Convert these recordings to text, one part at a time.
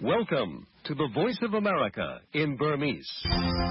Welcome to the Voice of America in Burmese. ။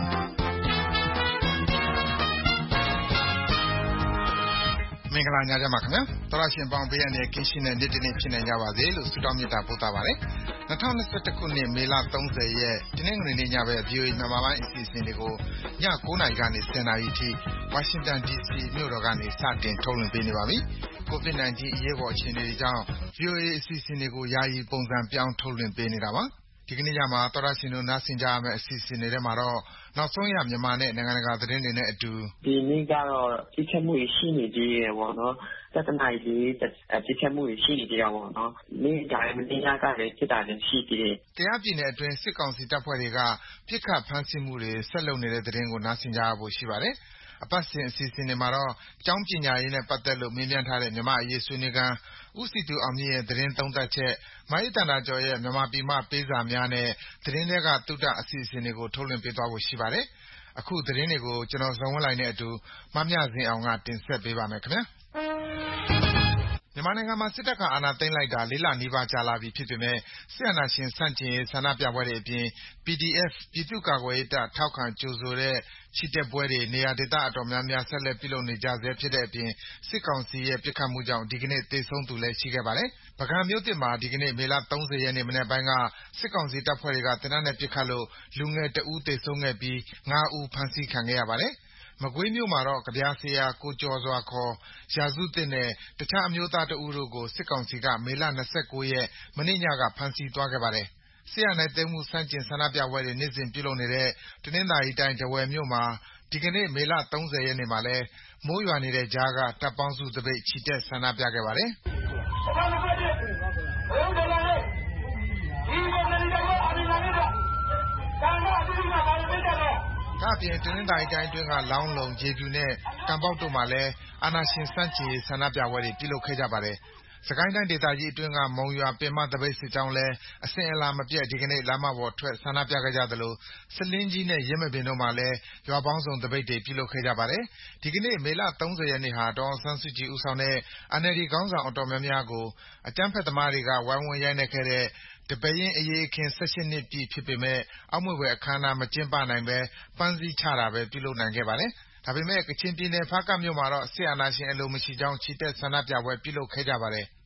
မင်္ဂလာညချမ်းပါခင်ဗျာ။သောရရှင်ပေါင်းပေးရတဲ့ကင်းရှင်းတဲ့နေ့တစ်နေ့ဖြစ်နေကြပါစေလို့ဆုတောင်းမေတ္တာပို့သပါရစေ။2021ခုနှစ်မေလ30ရက်တနင်္ဂနွေနေ့ညပဲ VOA မြန်မာပိုင်းအစီအစဉ်တွေကိုည9:00နာရီကနေ10:00နာရီအထိ Washington DC မြို့တော်ကနေစတင်ထုတ်လွှင့်ပေးနေပါပြီ။ COVID-19 အရေးပေါ်အခြေအနေတွေကြောင့် VOA အစီအစဉ်တွေကိုယာယီပုံစံပြောင်းထုတ်လွှင့်ပေးနေတာပါ။ဒီကနေ့ညမှာသောရရှင်တို့နားဆင်ကြရမယ့်အစီအစဉ်တွေထဲမှာတော့နောက်ဆုံးရမြန်မာနဲ့နိုင်ငံတကာသတင်းတွေနဲ့အတူဒီနေ့ကတော့ကြီးချက်မှုရှိနေသေးတယ်ပေါ့နော်။သက်တနာကြီးကြီးချက်မှုရှိနေသေးတာပေါ့နော်။နေ့တိုင်းမနေ့ညကလည်းဖြစ်တာလည်းရှိသေးတယ်။တရားပြည်နယ်အတွင်းစစ်ကောင်စီတပ်ဖွဲ့တွေကပြစ်ခတ်ဖမ်းဆီးမှုတွေဆက်လုပ်နေတဲ့သတင်းကိုနားဆင်ကြရဖို့ရှိပါတယ်။အပတ်စဉ်အစီအစဉ်တွေမှာတော့ကျောင်းပညာရေးနဲ့ပတ်သက်လို့မေးမြန်းထားတဲ့မြန်မာအရေးဆွေးနွေးခန်းဦးစီသူအောင်မြင့်ရဲ့သတင်းသုံးသပ်ချက်မအေးတန္တာကျော်ရဲ့မြန်မာပြည်မှပေးစာများနဲ့သတင်းတွေကတုဒ္ဒအစီအစဉ်တွေကိုထုတ်လွှင့်ပေးသွားဖို့ရှိပါတယ်။အခုသတင်းတွေကိုကျွန်တော်ဇော်ဝင်းလှိုင်နဲ့အတူမမြဇင်အောင်ကတင်ဆက်ပေးပါမယ်ခင်ဗျာ။မြန်မာနိုင်ငံမှာစစ်တပ်ကအာဏာသိမ်းလိုက်တာ4 လနီးပါးကြာလာပြီဖြစ်ပေမဲ့စစ်အာဏာရှင်ဆန့်ကျင်ရေးဆန္ဒပြပွဲတွေအပြင် PDF ပြည်သူ့ကာကွယ်ရေးတပ်ထောက်ခံကြိုဆိုတဲ့ချီတက်ပွဲတွေနေရာဒေသအတော်များများဆက်လက်ပြုလုပ်နေကြဆဲဖြစ်တဲ့အပြင်စစ်ကောင်စီရဲ့ပစ်ခတ်မှုကြောင့်ဒီကနေ့သေဆုံးသူလည်းရှိခဲ့ပါတယ်။ပုဂံမြို့သစ်မှာဒီကနေ့မေလ30ရက်နေ့မနက်ပိုင်းကစစ်ကောင်စီတပ်ဖွဲ့တွေကသေနတ်နဲ့ပစ်ခတ်လို့လူငယ်တဦးသေဆုံးခဲ့ပြီး5 ဦးဖမ်းဆီးခံခဲ့ရပါတယ်။မကွေးမြို့မှာတော့ကဗျာဆရာကိုကျော်စွာခေါ်ရာစုသစ်နဲ့တခြားအမျိုးသားတဦးတို့ကိုစစ်ကောင်စီကမေလ29ရက်မနေ့ညကဖမ်းဆီးသွားခဲ့ပါတယ်။စစ်အာဏာသိမ်းမှုဆန့်ကျင်ဆန္ဒပြပွဲတွေနေ့စဉ်ပြုလုပ်နေတဲ့တနင်္သာရီတိုင်းထားဝယ်မြို့မှာဒီကနေ့မေလ30ရက်နေ့မှာလည်းမိုးရွာနေတဲ့ကြားကတပ်ပေါင်းစုသပိတ်ချီတက်ဆန္ဒပြခဲ့ပါတယ်။ဒါ့အပြင်တနင်္သာရီတိုင်းအတွင်းကလောင်းလုံ၊ရေဖြူနဲ့ကံပေါက်တို့မှာလည်းအာဏာရှင်ဆန့်ကျင်ရေးဆန္ဒပြပွဲတွေပြုလုပ်ခဲ့ကြပါတယ်။စစ်ကိုင်းတိုင်းဒေသကြီးအတွင်းကမုံရွာပင်မသပိတ်စစ်ကြောင်းလည်းအစဉ်အလာမပြတ်ဒီကနေ့လမ်းမပေါ်ထွက်ဆန္ဒပြခဲ့ကြသလိုဆားလင်းကြီးနဲ့ယင်းမာပင်တို့မှာလည်းရွာပေါင်းစုံသပိတ်တွေပြုလုပ်ခဲ့ကြပါတယ်။ဒီကနေ့မေလ30ရက်နေ့ဟာဒေါ်အောင်ဆန်းစုကြည်ဦးဆောင်တဲ့ NLD ခေါင်းဆောင်အတော်များများကိုအကြမ်းဖက်သမားတွေကဝိုင်းဝန်းရိုက်နှက်ခဲ့တဲ့ဒီပဲယင်းအရေးအခင်း18နှစ်ပြည့်ဖြစ်ပေမဲ့အောက်မေ့ဖွယ်အခမ်းအနားမကျင်းပနိုင်ဘဲပန်းစည်းချတာပဲပြုလုပ်နိုင်ခဲ့ပါတယ်။ဒါပေမဲ့ကချင်ပြည်နယ်ဖားကန့်မြို့မှာတော့စစ်အာဏာရှင်အလိုမရှိကြောင်းချီတက်ဆန္ဒပြပွဲပြုလုပ်ခဲ့ကြပါတယ်။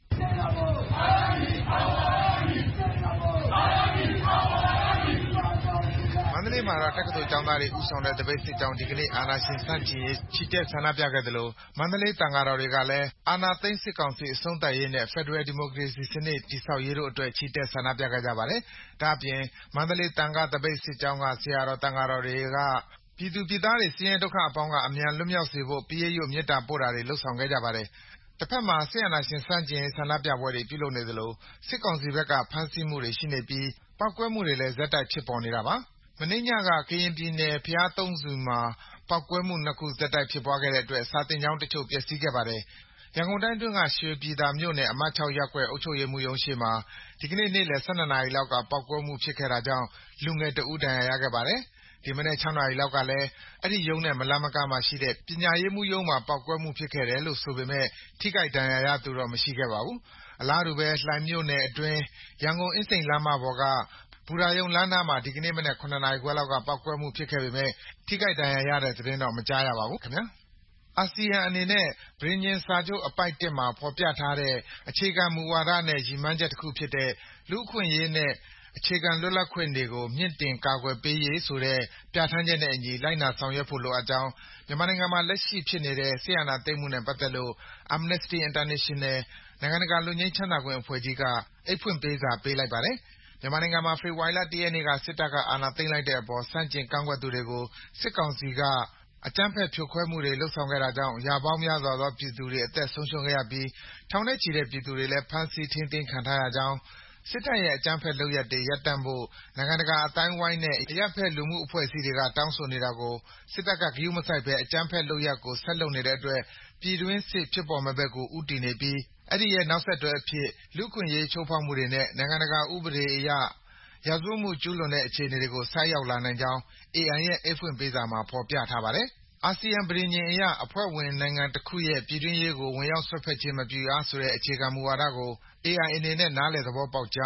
မန္တလေးမှာတော့တက္ကသိုလ်ကျောင်းသားတွေဦးဆောင်တဲ့သပိတ်စစ်ကြောင်းဒီကနေ့အာဏာရှင်ဆန့်ကျင်ရေးချီတက်ဆန္ဒပြခဲ့သလိုမန္တလေးသံဃာတော်တွေကလည်းအာဏာသိမ်းစစ်ကောင်စီအဆုံးသတ်ရေးနဲ့ဖက်ဒရယ်ဒီမိုကရေစီစနစ်တည်ဆောက်ရေးတို့အတွက်ချီတက်ဆန္ဒပြခဲ့ကြပါတယ်။ဒါ့အပြင်မန္တလေးသံဃာသပိတ်စစ်ကြောင်းကဆရာတော်သံဃာတော်တွေကပြည်သူပြည်သားတွေဆင်းရဲဒုက္ခအပေါင်းကအမြန်လွတ်မြောက်စေဖို့ပရိတ်ရွတ်မေတ္တာပို့တာတွေလုပ်ဆောင်ခဲ့ကြပါတယ်။တစ်ဖက်မှာစစ်အာဏာရှင်ဆန့်ကျင်ရေးဆန္ဒပြပွဲတွေပြုလုပ်နေသလိုစစ်ကောင်စီဘက်ကဖမ်းဆီးမှုတွေရှိနေပြီးပောက်ကွဲမှုတွေလည်းဆက်တိုက်ဖြစ်ပေါ်နေတာပါ။မနေ့ညကကရင်ပြည်နယ်ဘုရားသုံးဆူမှာပေါက်ကွဲမှု2ခုဆက်တိုက်ဖြစ်ပွားခဲ့တဲ့အတွက်စာသင်ကျောင်းတချို့ပျက်စီးခဲ့ပါတယ်။ရန်ကုန်တိုင်းအတွင်းကရွှေပြည်သာမြို့နယ်အမှတ်6ရပ်ကွက်အုပ်ချုပ်ရေးမှူးရုံးရှေ့မှာဒီကနေ့နေ့လယ်12နာရီလောက်ကပေါက်ကွဲမှုဖြစ်ခဲ့တာကြောင့်လူငယ်တဦးဒဏ်ရာရခဲ့ပါတယ်။ဒီမနက်6နာရီလောက်ကလည်းအဲ့ဒီရုံးနဲ့မလှမ်းမကမ်းမှာရှိတဲ့ပညာရေးမှူးရုံးမှာပေါက်ကွဲမှုဖြစ်ခဲ့တယ်လို့ဆိုပေမဲ့ထိခိုက်ဒဏ်ရာရသူတော့မရှိခဲ့ပါဘူး။အလားတူပဲလှိုင်မြို့နယ်အတွင်းရန်ကုန်အင်းစိန်လမ်းမပေါ်ကဘူရာရုံလမ်းနားမှာဒီကနေ့မနက်9နာရီခွဲလောက်ကပေါက်ကွဲမှုဖြစ်ခဲ့ပေမဲ့ထိခိုက်ဒဏ်ရာရတဲ့သတင်းတော့မကြားရပါဘူးခင်ဗျာ။အာဆီယံအနေနဲ့ပဋိညာဉ်စာချုပ်အပိုဒ်1မှာဖော်ပြထားတဲ့အခြေခံမူဝါဒနဲ့ရည်မှန်းချက်တစ်ခုဖြစ်တဲ့လူ့အခွင့်အရေးနဲ့အခြေခံလွတ်လပ်ခွင့်တွေကိုမြင့်တင်ကာကွယ်ပေးရေးဆိုတဲ့ပြဋ္ဌာန်းချက်နဲ့အညီလိုက်နာဆောင်ရွက်ဖို့လိုအပ်ကြောင်းမြန်မာနိုင်ငံမှာလက်ရှိဖြစ်နေတဲ့စစ်အာဏာသိမ်းမှုနဲ့ပတ်သက်လို့ Amnesty International နိုင်ငံတကာလွတ်ငြိမ်းချမ်းသာခွင့်အဖွဲ့ကြီးကအိတ်ဖွင့်ပေးစာပေးလိုက်ပါတယ်။မြန်မာနိုင်ငံမှာဖေဖော်ဝါရီလ1ရက်နေ့ကစစ်တပ်ကအာဏာသိမ်းလိုက်တဲ့အပေါ်ဆန့်ကျင်ကန့်ကွက်သူတွေကိုစစ်ကောင်စီကအကြမ်းဖက်ဖြိုခွဲမှုတွေလုပ်ဆောင်ခဲ့တာကြောင့်ရာပေါင်းများစွာသောပြည်သူတွေအသက်ဆုံးရှုံးခဲ့ရပြီးထောင်နဲ့ချီတဲ့ပြည်သူတွေလည်းဖမ်းဆီးထိန်းသိမ်းခံထားရကြောင်းစစ်တပ်ရဲ့အကြမ်းဖက်လုပ်ရပ်တွေရပ်တန့်ဖို့နိုင်ငံတကာအသိုင်းအဝိုင်းနဲ့အရပ်ဖက်လူမှုအဖွဲ့အစည်းတွေကတောင်းဆိုနေတာကိုစစ်တပ်ကဂရုမစိုက်ဘဲအကြမ်းဖက်လုပ်ရပ်ကိုဆက်လုပ်နေတဲ့အတွက်ပြည်တွင်းစစ်ဖြစ်ပေါ်မဲ့ဘက်ကိုဦးတည်နေပြီးအဲ့ဒီရဲ့နောက်ဆက်တွဲအဖြစ်လူ့အခွင့်အရေးချိုးဖောက်မှုတွေနဲ့နိုင်ငံတကာဥပဒေအရရာဇဝတ်မှုကျူးလွန်တဲ့အခြေအနေတွေကိုဆိုက်ရောက်လာနိုင်ကြောင်း AI ရဲ့အိတ်ဖွင့်ပေးစာမှာဖော်ပြထားပါတယ်။အာဆီယံပဋိညာဉ်အရအဖွဲ့ဝင်နိုင်ငံတစ်ခုရဲ့ပြည်တွင်းရေးကိုဝင်ရောက်စွက်ဖက်ခြင်းမပြုရဆိုတဲ့အခြေခံမူဝါဒကို AI အနေနဲ့နားလည်သဘောပေါက်ကြောင်း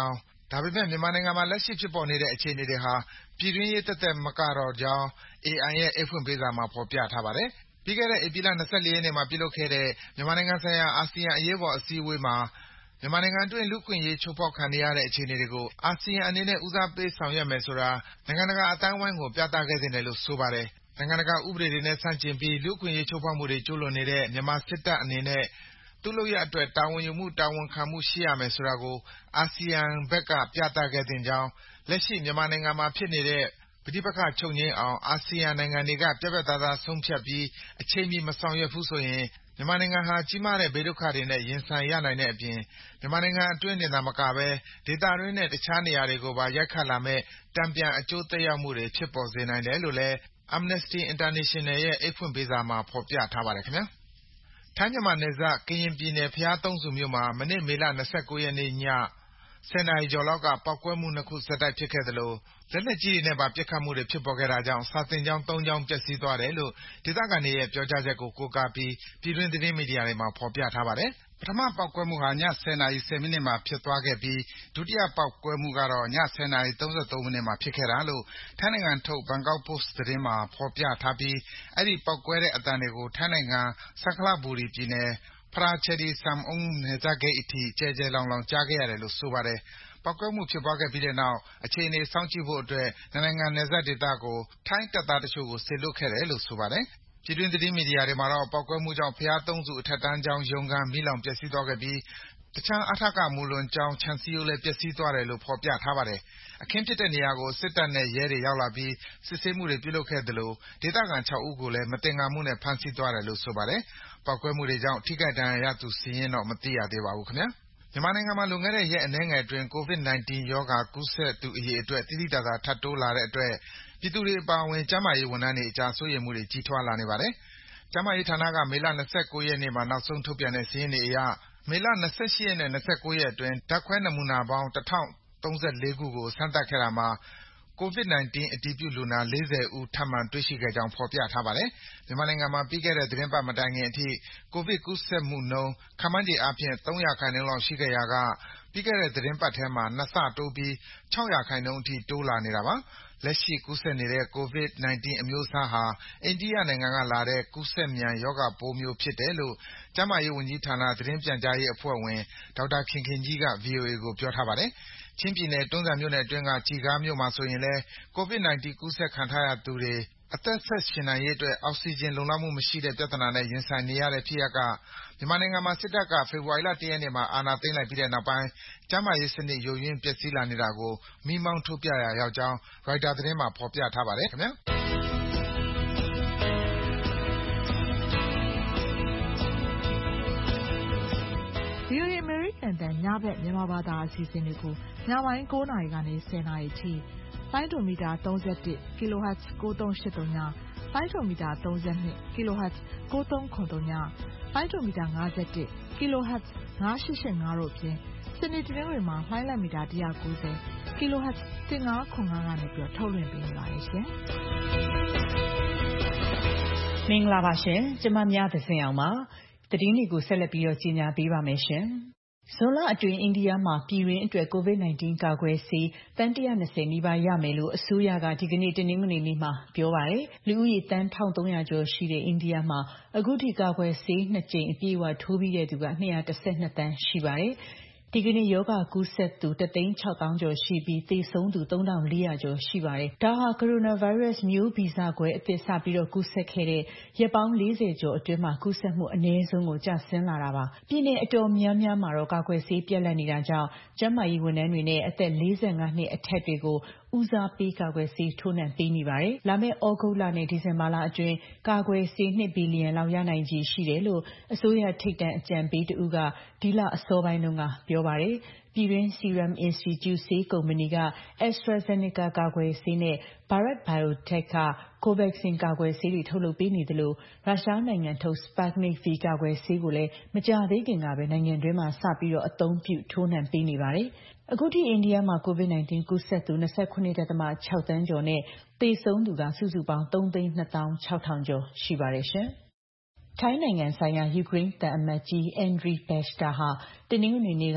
ဒါပေမဲ့မြန်မာနိုင်ငံမှာလက်ရှိဖြစ်ပေါ်နေတဲ့အခြေအနေတွေဟာပြည်တွင်းရေးသက်သက်မကတော့ကြောင်း AI ရဲ့အိတ်ဖွင့်ပေးစာမှာဖော်ပြထားပါတယ်။ပြီးခဲ့တဲ့ဧပြီလ24ရက်နေ့မှာပြုလုပ်ခဲ့တဲ့မြန်မာနိုင်ငံဆိုင်ရာအာဆီယံအရေးပေါ်အစည်းအဝေးမှာမြန်မာနိုင်ငံအတွင်းလူ့အခွင့်အရေးချိုးဖောက်ခံနေရတဲ့အခြေအနေတွေကိုအာဆီယံအနေနဲ့ဦးစားပေးဆောင်ရွက်မယ်ဆိုတာနိုင်ငံတကာအသိုင်းအဝိုင်းကိုပြသခဲ့သင့်တယ်လို့ဆိုပါတယ်။နိုင်ငံတကာဥပဒေတွေနဲ့ဆန့်ကျင်ပြီးလူ့အခွင့်အရေးချိုးဖောက်မှုတွေကျူးလွန်နေတဲ့မြန်မာစစ်တပ်အနေနဲ့သူ့လုပ်ရပ်အတွက်တာဝန်ယူမှုတာဝန်ခံမှုရှိရမယ်ဆိုတာကိုအာဆီယံဘက်ကပြသခဲ့သင့်ကြောင်းလက်ရှိမြန်မာနိုင်ငံမှာဖြစ်နေတဲ့ပဋိပက္ခချုပ်ငြိမ်းအောင်အာဆီယံနိုင်ငံတွေကပြတ်ပြတ်သားသားဆုံးဖြတ်ပြီးအချိန်မီမဆောင်ရွက်ဘူးဆိုရင်မြန်မာနိုင်ငံဟာကြီးမားတဲ့ဘေးဒုက္ခတွေနဲ့ရင်ဆိုင်ရနိုင်တဲ့အပြင်မြန်မာနိုင်ငံအတွင်းတင်သာမကဘဲဒေသတွင်းနဲ့တခြားနေရာတွေကိုပါရိုက်ခတ်လာမယ့်တန်ပြန်အကျိုးသက်ရောက်မှုတွေဖြစ်ပေါ်စေနိုင်တယ်လို့လည်း Amnesty International ရဲ့အိတ်ဖွင့်ပေးစာမှာဖော်ပြထားပါတယ်ခင်ဗျာ။ထိုင်းမြန်မာနယ်စပ်ကရင်ပြည်နယ်ဘုရားသုံးဆူမြို့မှာမနေ့မေလ29ရက်နေ့ည10နာရီကျော်လောက်ကပေါက်ကွဲမှု2ခုဆက်တိုက်ဖြစ်ခဲ့သလိုလက်နက်ကြီးတွေနဲ့ပါပစ်ခတ်မှုတွေဖြစ်ပေါ်ခဲ့တာကြောင့်စာသင်ကျောင်း3ကျောင်းပျက်စီးသွားတယ်လို့ဒေသခံတွေရဲ့ပြောကြားချက်ကိုကိုးကားပြီးပြည်တွင်းသတင်းမီဒီယာတွေမှာဖော်ပြထားပါတယ်။ပထမပေါက်ကွဲမှုဟာည10နာရီ10မိနစ်မှာဖြစ်သွားခဲ့ပြီးဒုတိယပေါက်ကွဲမှုကတော့ည10နာရီ33မိနစ်မှာဖြစ်ခဲ့တာလို့ထိုင်းနိုင်ငံထုတ် Bangkok Post သတင်းမှာဖော်ပြထားပြီးအဲဒီပေါက်ကွဲတဲ့အသံတွေကိုထိုင်းနိုင်ငံစံခလဘူရီပြည်နယ်Prachuap Khiri Khanနယ်စပ်ဂိတ်အထိကျယ်ကျယ်လောင်လောင်ကြားခဲ့ရတယ်လို့ဆိုပါတယ်။ပေါက်ကွဲမှုဖြစ်ပွားခဲ့ပြီးတဲ့နောက်အခြေအနေစောင့်ကြည့်ဖို့အတွက်နှစ်နိုင်ငံနယ်စပ်ဒေသကိုထိုင်းတပ်သားတချို့ကိုစေလွှတ်ခဲ့တယ်လို့ဆိုပါတယ်။ပြည်တွင်းသတင်းမီဒီယာတွေမှာတော့ပေါက်ကွဲမှုကြောင့်ဘုရားသုံးဆူအထက်တန်းကျောင်းရုံးခန်းမီးလောင်ပျက်စီးသွားခဲ့ပြီးတခြားအထကမူလွန်ကျောင်းခြံစည်းရိုးလည်းပျက်စီးသွားတယ်လို့ဖော်ပြထားပါတယ်။အခင်းဖြစ်တဲ့နေရာကိုစစ်တပ်နဲ့ရဲတွေရောက်လာပြီးစစ်ဆေးမှုတွေပြုလုပ်ခဲ့သလိုဒေသခံ6ဦးကိုလည်းမသင်္ကာမှုနဲ့ဖမ်းဆီးသွားတယ်လို့ဆိုပါတယ်။ပေါက်ကွဲမှုတွေကြောင့်ထိခိုက်ဒဏ်ရာရသူစာရင်းတော့မသိရသေးပါဘူးခင်ဗျာ။မြန်မာနိုင်ငံမှာလွန်ခဲ့တဲ့ရက်အနည်းငယ်အတွင်း COVID-19 ရောဂါကူးစက်သူအရေအတွက်သိသိသာသာထပ်တိုးလာတဲ့အတွက်ပြည်သူတွေအပါအဝင်ကျန်းမာရေးဝန်ထမ်းတွေအကြားစိုးရိမ်မှုတွေကြီးထွားလာနေပါတယ်။ကျန်းမာရေးဌာနကမေလ29ရက်နေ့မှာနောက်ဆုံးထုတ်ပြန်တဲ့စာရင်းတွေအရမေလ28ရက်နဲ့29ရက်အတွင်းဓာတ်ခွဲနမူနာပေါင်း1034ခုကိုစမ်းသပ်ခဲ့တာမှာ COVID-19 အတည်ပြုလူနာ40ဦးထပ်မံတွေ့ရှိခဲ့ကြောင်းဖော်ပြထားပါတယ်။မြန်မာနိုင်ငံမှာပြီးခဲ့တဲ့သီတင်းပတ်မတိုင်ခင်အထိကိုဗစ်ကူးစက်မှုနှုန်းခန့်မှန်းခြေအားဖြင့်3%လောက်ရှိခဲ့ရာကပြီးခဲ့တဲ့သီတင်းပတ်ထဲမှာ2ဆတိုးပြီး6%အထိတိုးလာနေတာပါ။လက်ရှိကူးစက်နေတဲ့ COVID-19 အမျိုးအစားဟာအိန္ဒိယနိုင်ငံကလာတဲ့ကူးစက်မြန်ရောဂါပိုးမျိုးဖြစ်တယ်လို့ကျန်းမာရေးဝန်ကြီးဌာနသတင်းပြန်ကြားရေးအဖွဲ့ဝင်ဒေါက်တာခင်ခင်ကြီးက VOA ကိုပြောထားပါတယ်။ချင်းပြည်နယ်တွန်းဇံမြို့နယ်အတွင်းကကျီခါးမြို့မှာဆိုရင်လည်း COVID-19 ကူးစက်ခံထားရသူတွေအသက်ဆက်ရှင်နိုင်ရေးအတွက်အောက်ဆီဂျင်လုံလောက်မှုမရှိတဲ့ပြဿနာနဲ့ရင်ဆိုင်နေရတဲ့ဖြစ်ရပ်ကမြန်မာနိုင်ငံမှာစစ်တပ်ကဖေဖော်ဝါရီလ1ရက်နေ့မှာအာဏာသိမ်းလိုက်ပြီးတဲ့နောက်ပိုင်းကျန်းမာရေးစနစ်ယိုယွင်းပျက်စီးလာနေတာကိုမီးမောင်းထိုးပြရာရောက်ကြောင်းရိုက်တာသတင်းမှာဖော်ပြထားပါတယ်ခင်ဗျာ။ VOA American တန်ညဘက်မြန်မာဘာသာအစီအစဉ်တွေကိုညပိုင်း9:00နာရီကနေ10:00နာရီအထိပိုင်းဒိုမီတာ31 kHz 9383ညပိုင်းဒိုမီတာ32 kHz 9393ညပိုင်းဒိုမီတာ51 kHz 9885တို့အပြင်စနေတနင်္ဂနွေမှာလှိုင်းလံမီတာ190 kHz 1505ကနေပြီးထုတ်လွှင့်ပေးနေပါတယ်ရှင်မင်္ဂလာပါရှင်ကျမမြသဇင်အောင်ပါသတင်းတွေကိုဆက်လက်ပြီးတော့ကြီးညာပေးပါမယ်ရှင်ဇွန်လအတွင်းအိန္ဒိယမှာပြည်တွင်းအတွက် COVID-19 ကာကွယ်ဆေးတန်း120နီးပါးရမယ်လို့အစိုးရကဒီကနေ့တနင်္ဂနွေနေ့မှာပြောပါတယ်လူဦးရေတန်း1300ကျော်ရှိတဲ့အိန္ဒိယမှာအခုထိကာကွယ်ဆေး2ကြိမ်အပြည့်အဝထိုးပြီးတဲ့သူက212တန်းရှိပါတယ်ဒီကနေ့ယောဂကူးစက်သူ1,600,000ကျော်ရှိပြီးသေဆုံးသူ3,400ကျော်ရှိပါတယ်။ဒါဟာကိုရိုနာဗိုင်းရပ်စ်မျိုးဗီဇကွဲအသစ်စပြီးတော့ကူးစက်ခဲ့တဲ့ရက်ပေါင်း40ကျော်အတွင်းမှာကူးစက်မှုအနည်းဆုံးကိုကျဆင်းလာတာပါ။ပြည်내အတော်များများမှာတော့ကာကွယ်ဆေးပြတ်လတ်နေတာကြောင့်ကျန်းမာရေးဝန်ထမ်းတွေနဲ့အသက်45နှစ်အထက်တွေကိုဦးစားပေးကာကွယ်ဆေးထိုးနှံပေးနေပါတယ်။လာမယ့်ဩဂုတ်လနဲ့ဒီဇင်ဘာလအတွင်းကာကွယ်ဆေး2ဘီလီယံလောက်ရနိုင်ခြေရှိတယ်လို့အစိုးရထိပ်တန်းအကြံပေးတဦးကဒီလအစောပိုင်းတုန်းကပြောပါတယ်။ပြည်တွင်း Serum Institute ဆေးကုမ္ပဏီက AstraZeneca ကာကွယ်ဆေးနဲ့ Bharat Biotech က Covaxin ကာကွယ်ဆေးတွေထုတ်လုပ်ပေးနေသလိုရုရှားနိုင်ငံထုတ် Sputnik V ကာကွယ်ဆေးကိုလည်းမကြာသေးခင်ကပဲနိုင်ငံတွင်းမှာစပြီးတော့အသုံးပြုထိုးနှံပေးနေပါတယ်။အခုထိအိန္ဒိယမှာ COVID-19 ကူးစက်သူ 29.6 သန်းကျော်နဲ့သေဆုံးသူကစုစုပေါင်း 3,26,000 ကျော်ရှိပါတယ်ရှင်။ထိုင်းနိုင်ငံဆိုင်ရာယူကရိန်းသံအမတ်ကြီး Andriy Bashta ဟာတနင်္ဂနွေနေ့က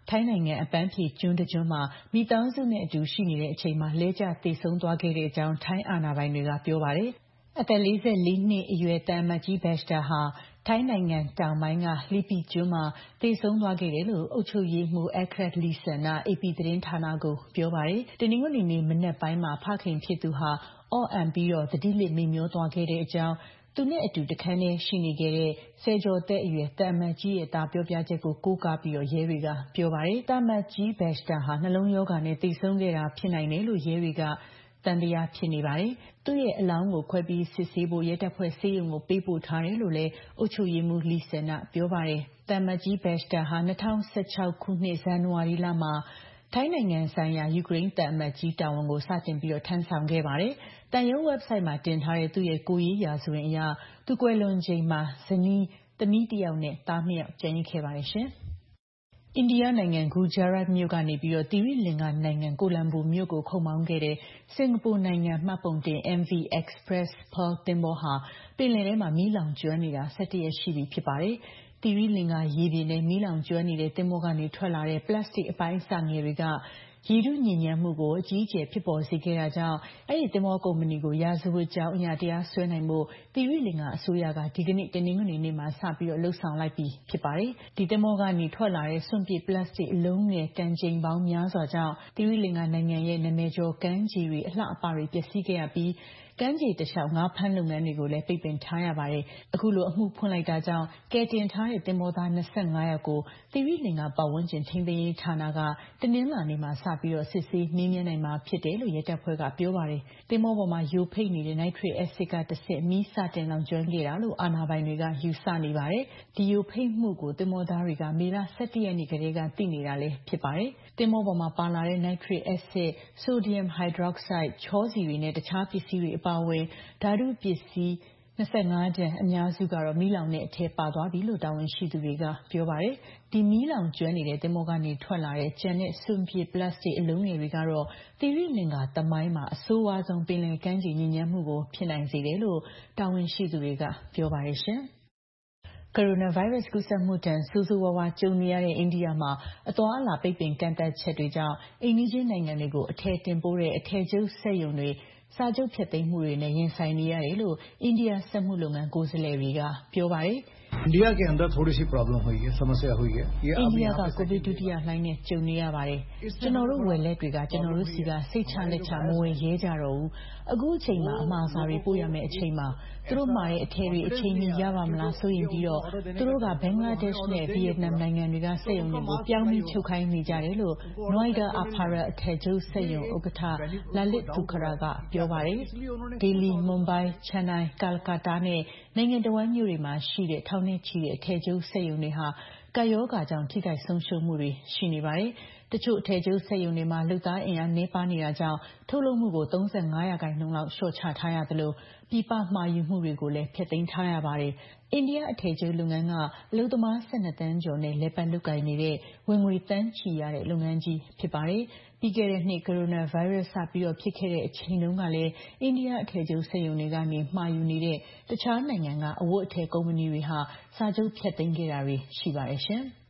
ထိုင်းနိုင်ငံအပန်းဖြေကျွန်းတစ်ကျွန်းမှာမိသားစုနဲ့အတူရှိနေတဲ့အချိန်မှာလဲကျသေဆုံးသွားခဲ့တဲ့အကြောင်းထိုင်းအာဏာပိုင်တွေကပြောပါတယ်။အသက်44 နှစ်အရွယ်သံအမတ်ကြီး Bashta ဟာထိုင်းနိုင်ငံတောင်ပိုင်းက Lipi ကျွန်းမှာသေဆုံးသွားခဲ့တယ်လို့အုပ်ချုပ်ရေးမှူး Echrat Leeson က AP သတင်းဌာနကိုပြောပါတယ်။တနင်္ဂနွေနေ့မနက်ပိုင်းမှာဖခင်ဖြစ်သူဟာအော့အန်ပြီးသတိလစ်မေ့မျောသွားခဲ့တဲ့အကြောင်းသူနဲ့အတူတခန်းထဲရှိနေခဲ့တဲ့ဆယ်ကျော်သက်အရွယ်သံအမတ်ကြီးရဲ့သားပြောပြချက်ကိုကိုးကားပြီးရဲတွေကပြောပါတယ်။သံအမတ်ကြီး Bashta ဟာနှလုံးရောဂါနဲ့သေဆုံးခဲ့တာဖြစ်နိုင်တယ်လို့ရဲတွေကသံသယဖြစ်နေပါတယ်။သူ့ရဲ့အလောင်းကိုခွဲပြီးစစ်ဆေးဖို့ရဲတပ်ဖွဲ့ဆေးရုံကိုပေးပို့ထားတယ်လို့လည်းအုပ်ချုပ်ရေးမှူး Leeson ကပြောပါတယ်။သံအမတ်ကြီး Bashta ဟာ2016 ခုနှစ်ဇန်နဝါရီလမှာထိုင်းနိုင်ငံဆိုင်ရာယူကရိန်းသံအမတ်ကြီးတာဝန်ကိုစတင်ထမ်းဆောင်ခဲ့ပါတယ်။သံရုံး website မှာတင်ထားတဲ့သူ့ရဲ့ကိုယ်ရေးရာဇဝင်အရသူကွယ်လွန်ချိန်မှာဇနီးသမီးတစ်ယောက်နဲ့သား2ယောက်ကျန်ရစ်ခဲ့ပါတယ်ရှင်။အိန္ဒိယနိုင်ငံဂူဂျာရတ်မြို့ကနေသီရိလင်္ကာနိုင်ငံကိုလံဘိုမြို့ကိုခုတ်မောင်းခဲ့တဲ့စင်ကာပူနိုင်ငံမှတ်ပုံတင် MV Express Pearl သင်္ဘောဟာပင်လယ်ထဲမှာမီးလောင်ကျွမ်းနေတာ17ရက်ရှိပြီဖြစ်ပါတယ်။သီရိလင်္ကာရေပြင်ထဲမီးလောင်ကျွမ်းနေတဲ့သင်္ဘောကနေထွက်လာတဲ့ပလတ်စတစ်အပိုင်းအစငယ်တွေကရေထုညစ်ညမ်းမှုကိုအကြီးအကျယ်ဖြစ်ပေါ်စေခဲ့တာကြောင့်အဲဒီသင်္ဘောကုမ္ပဏီကိုရာဇဝတ်ကြောင်းအရတရားစွဲနိုင်ဖို့သီရိလင်္ကာအစိုးရကဒီကနေ့တနင်္ဂနွေနေ့မှာစပြီးလှုပ်ဆောင်လိုက်ပြီဖြစ်ပါတယ်။ဒီသင်္ဘောကနေထွက်လာတဲ့စွန့်ပစ်ပလတ်စတစ်အလုံးငယ်တန်ချိန်ပေါင်းများစွာကြောင့်သီရိလင်္ကာနိုင်ငံရဲ့နာမည်ကျော်ကမ်းခြေတွေအလှအပတွေပျက်စီးခဲ့ရပြီးကမ်းခြေတလျှောက်ငါးဖမ်းလုပ်ငန်းတွေကိုလည်းပိတ်ပင်ထားရပါတယ်။အခုလိုအမှုဖွင့်လိုက်တာကြောင့်ကယ်တင်ထားတဲ့သင်္ဘောသား25ယောက်ကိုသီရိလင်္ကာပတ်ဝန်းကျင်ထိန်းသိမ်းရေးဌာနကတနင်္လာနေ့မှာစပြီးစစ်ဆေးမေးမြန်းနိုင်မှာဖြစ်တယ်လို့ရဲတပ်ဖွဲ့ကပြောပါတယ်။သင်္ဘောပေါ်မှာယိုဖိတ်နေတဲ့နိုက်ထရစ်အက်ဆစ်ကတဆင့်မီးစတင်လောင်ကျွမ်းခဲ့တာလို့အာဏာပိုင်တွေကယူဆနေပါတယ်။ဒီယိုဖိတ်မှုကိုသင်္ဘောသားတွေကမေလ17ရက်နေ့ကတည်းကသိနေတာလည်းဖြစ်ပါတယ်။သင်္ဘောပေါ်မှာပါလာတဲ့နိုက်ထရစ်အက်ဆစ်၊ဆိုဒီယမ်ဟိုက်ဒရော့ဆိုက်၊ချောစီတွေနဲ့တခြားပစ္စည်းတွေအပါအဝင်ဓာတုပစ္စည်း25 တန်အများစုကတော့မီးလောင်တဲ့အထဲပါသွားပြီလို့တာဝန်ရှိသူတွေကပြောပါတယ်။ဒီမီးလောင်ကျွမ်းနေတဲ့သင်္ဘောကနေထွက်လာတဲ့ကျန်တဲ့စွန့်ပစ်ပလတ်စတစ်အလုံးငယ်တွေကတော့သီရိလင်္ကာသမိုင်းမှာအဆိုးဝါးဆုံးပင်လယ်ကမ်းခြေညစ်ညမ်းမှုကိုဖြစ်နိုင်စေတယ်လို့တာဝန်ရှိသူတွေကပြောပါတယ်ရှင်။ကိုရိုနာဗိုင်းရပ်စ်ကူးစက်မှုဒဏ်ဆိုးဆိုးဝါးဝါးကြုံနေရတဲ့အိန္ဒိယမှာအသွားအလာပိတ်ပင်ကန့်သတ်ချက်တွေကြောင့်အိမ်နီးချင်းနိုင်ငံတွေကိုအထည်တင်ပို့တဲ့အထည်ချုပ်စက်ရုံတွေစာချုပ်ဖျက်သိမ်းမှုတွေနဲ့ရင်ဆိုင်နေရတယ်လို့အိန္ဒိယစက်မှုလုပ်ငန်းကိုယ်စားလှယ်တွေကပြောပါတယ်။ India के अंदर थोड़ी सी प्रॉब्लम हुई है समस्या हुई है ये अब यहाँ का Covid ဒုတိယလှိုင်းနဲ့ကြုံနေရပါတယ်ကျွန်တော်တို့ဝယ်လက်တွေကကျွန်တော်တို့စီကစိတ်ချလက်ချမဝယ်ရဲကြတော့ဘူးအခုအချိန်မှာအမှားစာတွေပို့ရမယ့်အချိန်မှာသူတို့မှာတဲ့အထည်တွေအချိန်မီရပါမလားဆိုရင်ပြီးတော့သူတို့ကဘင်္ဂလားဒေ့ရှ်နဲ့ဗီယက်နမ်နိုင်ငံတွေကစက်ရုံတွေကိုပြောင်းပြီးချုပ်ခိုင်းနေကြတယ်လို့ Noida Apparel အထည်ချုပ်စက်ရုံဥက္ကဋ္ဌ Lalit Tukhara ကပြောပါတယ်ဒေလီမွန်ဘိုင်းချန်နိုင်းကာလကတ္တာနဲ့နိုင်ငံတော်ဝန်မြို့တွေမှာရှိတဲ့ထောင်နဲ့ချီတဲ့အထည်ချုပ်စက်ရုံတွေဟာကပ်ရောဂါကြောင့်ထိခိုက်ဆုံးရှုံးမှုတွေရှိနေပါတယ်။တချို့အထည်ချုပ်စက်ရုံတွေမှာလုပ်သားအင်အားနည်းပါးနေတာကြောင့်ထုတ်လုပ်မှုကို35%လောက်လျှော့ချထားရသလိုပြည်ပမှာယူမှုတွေကိုလည်းဖျက်သိမ်းထားရပါတယ်။အိန္ဒိယအထည်ချုပ်လုပ်ငန်းကအလုပ်သမား12တန်းကျော်နဲ့လည်ပတ်လုပ်ကိုင်နေတဲ့ဝင်ငွေတန်းချီရတဲ့လုပ်ငန်းကြီးဖြစ်ပါတယ်။ပြီးခဲ့တဲ့နှစ်ကိုရိုနာဗိုင်းရပ်စ်စပြီးဖြစ်ခဲ့တဲ့အချိန်တုန်းကလည်းအိန္ဒိယအထည်ချုပ်စက်ရုံတွေကနေမှာယူနေတဲ့တခြားနိုင်ငံကအဝတ်အထည်ကုမ္ပဏီတွေဟာစာချုပ်ဖျက်သိမ်းခဲ့တာတွေရှိပါတယ်ရှင်။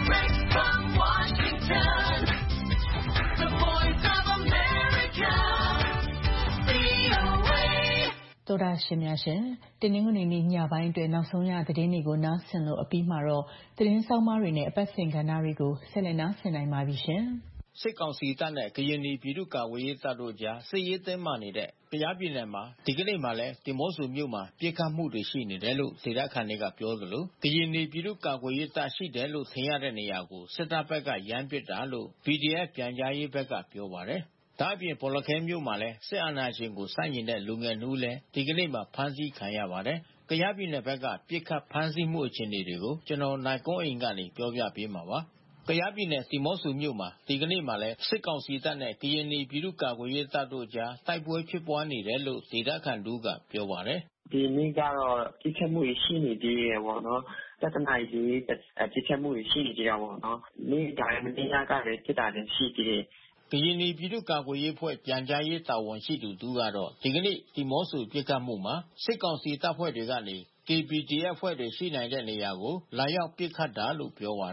သောတာရှင်များရှင်တင်းငွေနေ့ညပိုင်းအတွက်နောက်ဆုံးရသတင်းတွေကိုနားဆင်လို့အပြီးမှာတော့သတင်းဆောင်မတွေနဲ့အပတ်စဉ်ကဏ္ဍတွေကိုဆက်လက်နားဆင်နိုင်ပါပြီရှင်။စစ်ကောင်စီတပ်နဲ့ကရင်ပြည်သူ့ကာကွယ်ရေးတပ်တို့ကြားစစ်ရေးတင်းမာနေတဲ့ကယားပြည်နယ်မှာဒီကနေ့မှလည်းဒီမော့ဆိုမြို့မှာပြစ်ခတ်မှုတွေရှိနေတယ်လို့ဒေသခံတွေကပြောသလိုကရင်ပြည်သူ့ကာကွယ်ရေးတပ်ရှိတယ်လို့ထင်ရတဲ့နေရာကိုစစ်တပ်ဘက်ကရမ်းပစ်တာလို့ PDF ပြန်ကြားရေးဘက်ကပြောပါတယ်။ဒါ့အပြင်ဘောလခဲမြို့မှာလည်းစစ်အာဏာရှင်ကိုစန့်ကျင်တဲ့လူငယ်နှူးလည်းဒီကနေ့မှဖမ်းဆီးခံရပါတယ်။ကယားပြည်နယ်ဘက်ကပြစ်ခတ်ဖမ်းဆီးမှုအခြေအနေတွေကိုကျွန်တော်နိုင်ကွန်းအိန်ကနေပြောပြပေးမှာပါ။ကယားပြည်နယ်ဒီမော့ဆိုမြို့မှာဒီကနေ့မှလည်းစစ်ကောင်စီတပ်နဲ့ကရင်ပြည်သူ့ကာကွယ်ရေးတပ်တို့ကြားတိုက်ပွဲဖြစ်ပွားနေတယ်လို့ဒေသခံတို့ကပြောပါတယ်။ဒီနေ့ကတော့ပြစ်ခတ်မှုရှိနေသေးတယ်ပေါ့နော်။တနင်္လာနေ့ပြစ်ခတ်မှုရှိနေကြတာပေါ့နော်။နေ့တိုင်းမနေ့ကလည်းဖြစ်တာလည်းရှိသေးတယ်။ကရင်ပြည်သူ့ကာကွယ်ရေးဖွဲ့ပြန်ကြားရေးတာဝန်ရှိသူတူကတော့ဒီကနေ့ဒီမော့ဆိုပြစ်ခတ်မှုမှာစစ်ကောင်စီတပ်ဖွဲ့တွေကနေKPDF ဖွဲ့တွေရှိနိုင်တဲ့နေရာကိုလာရောက်ပစ်ခတ်တာလို့ပြောပါတယ်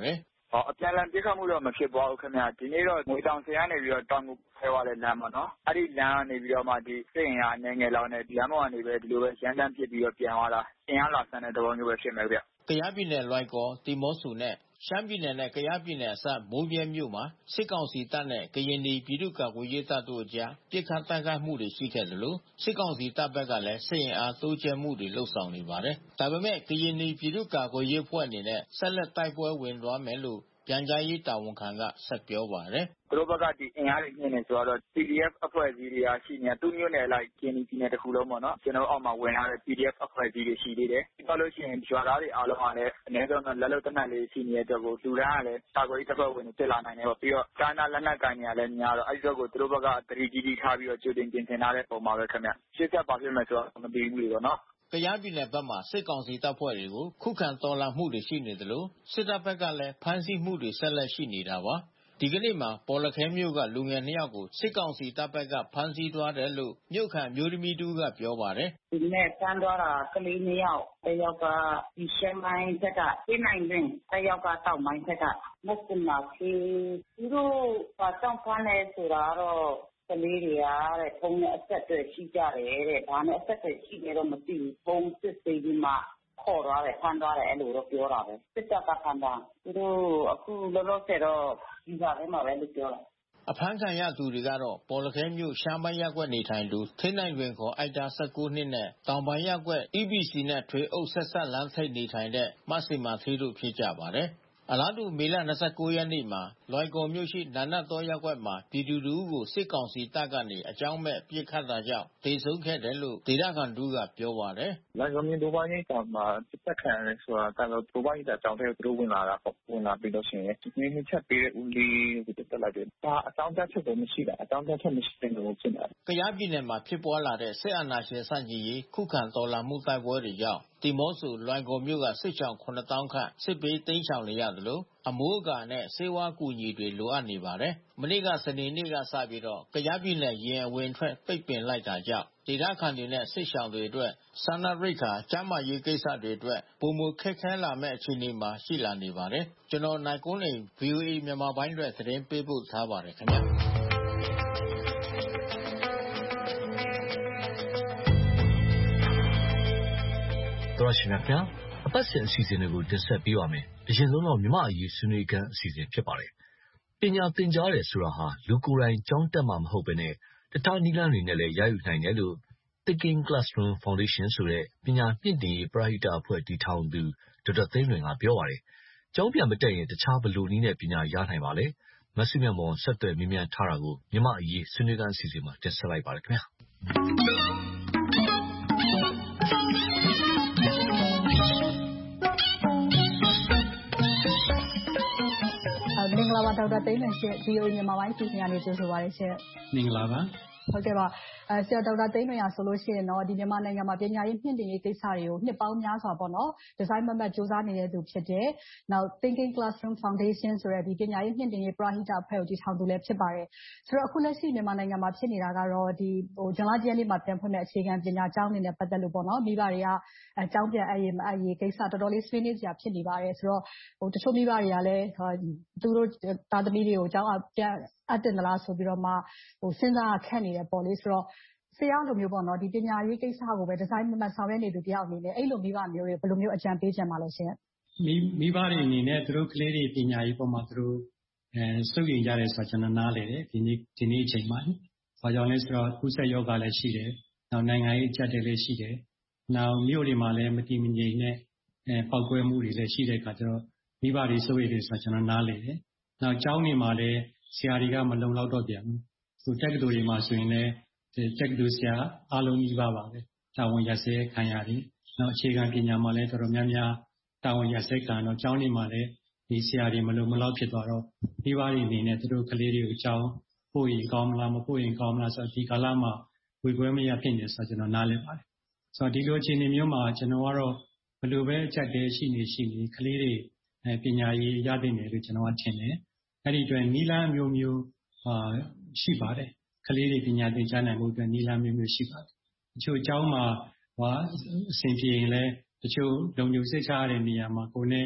အပြန်လည်ပြစ်ခတ်မှုတော့မဖြစ်ပွားဘူးခင်ဗျဒီနေ့တော့ငွေတောင်ဆရာနေပြီးတော့တောင်ကိုဖဲသွားတဲ့လမ်းပေါ့နော်အဲ့ဒီလမ်းကနေပြီးတော့မှဒီစိတ်အင်အားအနေငယ်လောက်နဲ့လမ်းပေါ်ကနေပဲဒီလိုပဲရန်တမ်းဖြစ်ပြီးတော့ပြန်သွားတာအင်အားလာဆန်တဲ့သဘောမျိုးပဲဖြစ်မယ်ဗျကယားပြည်နယ်လွိုင်ကော်တီမော့ဆူနဲ့ရှမ်းပြည်နယ်နဲ့ကယားပြည်နယ်အစပ်မိုးပြဲမြို့မှာစစ်ကောင်စီတပ်နဲ့ကရင်ပြည်သူ့ကာကွယ်ရေးတပ်တို့အကြားပစ်ခတ်တိုက်ခိုက်မှုတွေရှိခဲ့တယ်လို့စစ်ကောင်စီတပ်ဘက်ကလည်းစစ်ရင်အားတိုးကျဲမှုတွေလှုပ်ဆောင်နေပါတယ်။ဒါပေမဲ့ကရင်ပြည်သူ့ကာကွယ်ရေးအဖွဲ့အနေနဲ့ဆက်လက်တိုက်ပွဲဝင်သွားမယ်လို့ပြန်ကြားရေးတာဝန်ခံကဆက်ပြောပါတယ်သူတို့ဘက်ကဒီအင်အားတွေညှင်းနေဆိုတော့ PDF အဖွဲ့အစည်းတွေကရှိနေသူမျိုးနယ်လိုက်ကျင်းပြည်နယ်တစ်ခုလုံးပေါ့နော်ကျွန်တော်အောက်မှာဝင်လာတဲ့ PDF အဖွဲ့အစည်းတွေရှိသေးတယ်ပြီးတော့လို့ရှိရင်ရွာသားတွေအားလုံးကလည်းအနည်းဆုံးလက်လုံတနက်လေးရှိနေတဲ့အတွက်ကိုလူတန်းကလည်းကာကွယ်ရေးတပ်ဖွဲ့ဝင်တွေဖြစ်လာနိုင်တယ်ပေါ့ပြီးတော့ကာနာလက်နက်ကိုင်တွေကလည်းများတော့အဲဒီတော့ကိုသူတို့ဘက်ကတတိကြီးထားပြီးတော့ကြိုတင်ပြင်ဆင်ထားတဲ့ပုံမှာပဲခင်ဗျရှင်းချက်ပါဖြစ်မယ်ဆိုတော့မသိဘူးလေပေါ့နော်ကယားပြည်နယ်ဘက်မှာစစ်ကောင်စီတပ်ဖွဲ့တွေကိုခုခံတော်လှန်မှုတွေရှိနေတယ်လို့စစ်တပ်ဘက်ကလည်းဖမ်းဆီးမှုတွေဆက်လက်ရှိနေတာပါဒီကနေ့မှာပေါ်လခဲမြို့ကလူငယ်2ယောက်ကိုစစ်ကောင်စီတပ်ဘက်ကဖမ်းဆီးသွားတယ်လို့မြို့ခံမျိုးသမီးတူကပြောပါတယ်ဒီနေ့ဖမ်းသွားတာကလေး2ယောက်တစ်ယောက်ကဒီရှမ်းမိုင်းဘက်ကပြင်းနိုင်တွင်တစ်ယောက်ကတောက်မိုင်းဘက်ကမစင်မာခေသူတို့ဘာကြောင့်ဖမ်းလဲဆိုတာတော့ကလေးတွေကတဲ့ဖုန်းနဲ့အဆက်အသွယ်ရှိကြတယ်တဲ့ဘာနဲ့အဆက်အသွယ်ရှိလဲတော့မသိဘူးဖုန်းစစ်သေးပြီးမှခေါ်သွားတယ်ဖမ်းသွားတယ်အဲ့လိုတော့ပြောတာပဲစစ်တပ်ကဖမ်းတာသူတို့အခုလောလောဆယ်တော့ဒီကထဲမှာပဲလို့ပြောတာအဖမ်းခံရသူတွေကတော့ပေါ်လခဲမြို့ရှမ်းပိုင်းရပ်ကွက်နေထိုင်သူထိနိုင်တွင်ခေါ်အိုက်တာ19နှစ်နဲ့တောင်ပိုင်းရပ်ကွက် EBC နဲ့ထွေအုပ်ဆက်ဆက်လမ်းထိပ်နေထိုင်တဲ့မဆီမာသေးတို့ဖြစ်ကြပါတယ်အလားတူမေလ29ရက်နေ့မှာလွိုင်ကော်မြို့ရှိနာနတ်တော်ရပ်ကွက်မှာပြည်သူလူထုကိုစစ်ကောင်စီတပ်ကနေအကြောင်းမဲ့ပစ်ခတ်တာကြောင့်ဒေဆုံးခဲ့တယ်လို့ဒေသခံတို့ကပြောပါတယ်။လွိုင်ကော်မြို့ဒိုဘာကြီးတောင်မှာစစ်တပ်ခံရဲဆိုတာကတော့ဒိုဘာကြီးတောင်တဲ့သူတို့ဝင်လာတာပေါ့ဝင်လာပြီးတော့ရှင်ရဲ့ဒီနေ့ချက်ပေးတဲ့ဦးလေးကိုတက်လိုက်တယ်။ဒါအကြောင်းတက်ချက်တော့မရှိတာအကြောင်းတက်ချက်မရှိတဲ့လို့ဖြစ်နေတာ။ကယားပြည်နယ်မှာဖြစ်ပွားလာတဲ့စစ်အာဏာရှင်ဆန့်ကျင်ရေးခုခံတော်လှန်မှုတိုက်ပွဲတွေကြောင့်တီမော့ဆိုလွိုင်ကော်မြို့ကစစ်ချောင်း9000ခန့်စစ်ပေးတိမ်းရှောင်နေရတယ်လို့အမိုးအကာနဲ့ဆေးဝါးကူညီတွေလိုအပ်နေပါတယ်။မနေ့ကစနေနေ့ကစပြီးတော့ကယားပြည်နယ်ရင်အဝင်ထွက်ပိတ်ပင်လိုက်တာကြောင့်ဒေသခံတွေနဲ့စစ်ရှောင်တွေအတွက်စားနပ်ရိက္ခာကျန်းမာရေးကိစ္စတွေအတွက်ပုံမခက်ခဲလာမဲ့အခြေအနေမှာရှိလာနေပါတယ်။ကျွန်တော်နိုင်ကွန်းနေ VOA မြန်မာပိုင်းအတွက်သတင်းပေးပို့ထားပါတယ်ခင်ဗျာ။တော်ရှင်များခင်ဗျာအပတ်စဉ်အစီအစဉ်တွေကိုတင်ဆက်ပေးပါမယ်။အရင်ဆုံးတော့မြမအရေးဆွေးနွေးခန်းအစီအစဉ်ဖြစ်ပါတယ်။ပညာသင်ကြားတယ်ဆိုတာဟာလူကိုယ်တိုင်ကျောင်းတက်မှာမဟုတ်ဘဲနဲ့တခြားနည်းလမ်းတွေနဲ့လည်းရယူနိုင်တယ်လို့ Thinking Classroom Foundation ဆိုတဲ့ပညာမြင့်တင်ရေးပရဟိတအဖွဲ့တည်ထောင်သူဒေါက်တာသိန်းလွင်ကပြောပါတယ်။ကျောင်းပြန်မတက်ရင်တခြားဘယ်လိုနည်းနဲ့ပညာရနိုင်ပါလဲ။မဆုမြတ်မောင်ဆက်သွယ်မြင်မြန်ထားတာကိုမြမအရေးဆွေးနွေးခန်းအစီအစဉ်မှာတင်ဆက်လိုက်ပါတယ်ခင်ဗျာ။မင်္ဂလာပါဒေါက်တာသိန်းလွင်ရှင် VOA မြန်မာပိုင်းစီစဉ်ရနေကြိုဆိုပါရစေမင်္ဂလာပါဟုတ်ကဲ့ပါဆရာဒေါက်တာသိန်းလွင်ရဆိုလို့ရှိရင်တော့ဒီမြန်မာနိုင်ငံမှာပညာရေးမြင့်တင်ရေးကိစ္စတွေကိုနှစ်ပေါင်းများစွာပေါ့နော်ဒီဇိုင်းမမတ်စူးစမ်းနေတဲ့သူဖြစ်တယ်နောက် Thinking Classroom Foundation ဆိုတဲ့ဒီပညာရေးမြင့်တင်ရေးပရဟိတအဖွဲ့ကိုတည်ထောင်သူလည်းဖြစ်ပါတယ်ဆိုတော့အခုလက်ရှိမြန်မာနိုင်ငံမှာဖြစ်နေတာကတော့ဒီဇွန်လ10ရက်နေ့မှာပြန်ဖွင့်မဲ့အခြေခံပညာကျောင်းနေနဲ့ပတ်သက်လို့ပေါ့နော်မိဘတွေကကျောင်းပြန်အပ်ရေးမအပ်ရေးကိစ္စတော်တော်လေးဆွေးနွေးစရာဖြစ်နေပါတယ်ဆိုတော့တချို့မိဘတွေကလည်းသူတို့သားသမီးတွေကိုကျောင်းပြန်အပ်တင်သလားဆိုပြီးတော့မှစဉ်းစားခက်နေတယ်ပေါ့လေဆိုတော့ဆရာလိုမျိုးပေါ့နော်ဒီပညာရေးကိစ္စကိုပဲဒီဇိုင်းမမတ်ဆောင်ရွက်နေသူတယောက်အနေနဲ့အဲ့လိုမိဘမျိုးတွေဘယ်လိုမျိုးအကြံပေးချင်ပါလဲရှင်မိဘတွေအနေနဲ့သူတို့ကလေးတွေပညာရေးပေါ်မှာသူတို့စုပ်ရင်ကြတယ်ဆိုတော့ကျွန်တော်နားလေတယ်ဒီနေ့အချိန်မှာဘာကြောင့်လဲဆိုတော့ကုသယောဂလည်းရှိတယ်နောက်နိုင်ငံရေးအကျပ်တွေလည်းရှိတယ်နောက်မြို့တွေမှာလည်းမတည်မငြိမ်နဲ့ပေါက်ကွဲမှုတွေလည်းရှိတဲ့အခါကျတော့မိဘတွေစုပ်ရတယ်ဆိုတော့ကျွန်တော်နားလေတယ်နောက်ကျောင်းတွေမှာလည်းဆရာတွေကမလုံလောက်တော့ပြန်ဘူးတက္ကသိုလ်တွေမှာဆိုရင်လည်းတက္ကသိုလ်ဆရာအားလုံးကြီးပါပဲတာဝန်ရစဲခံရတယ်နောက်အခြေခံပညာမှာလည်းတော်တော်များများတာဝန်ရစဲခံတော့ကျောင်းတွေမှာလည်းဒီဆရာတွေမလုံမလောက်ဖြစ်သွားတော့မိဘတွေအနေနဲ့သူတို့ကလေးတွေကိုကျောင်းပို့ရင်ကောင်းမလားမပို့ရင်ကောင်းမလားဆိုတော့ဒီကာလမှာဝေခွဲမရဖြစ်နေဆိုတော့ကျွန်တော်နားလည်ပါတယ်ဆိုတော့ဒီလိုအခြေအနေမျိုးမှာကျွန်တော်ကတော့ဘယ်လိုပဲအချက်တည်းရှိနေကလေးတွေပညာရေးရသိနေလို့ကျွန်တော်ကထင်တယ်အဲ့ဒီအတွက်နီလန်းမျိုးမျိုးရှိပါတယ်ကလေးတွေပညာသင်ကြားနိုင်မှုအတွက်နီလန်းမျိုးမျိုးရှိပါတယ်တချို့အကြောင်းမှာအဆင်ပြေရင်လည်းတချို့လုံခြုံစိတ်ချရတဲ့နေရာမှာကိုယ်နဲ့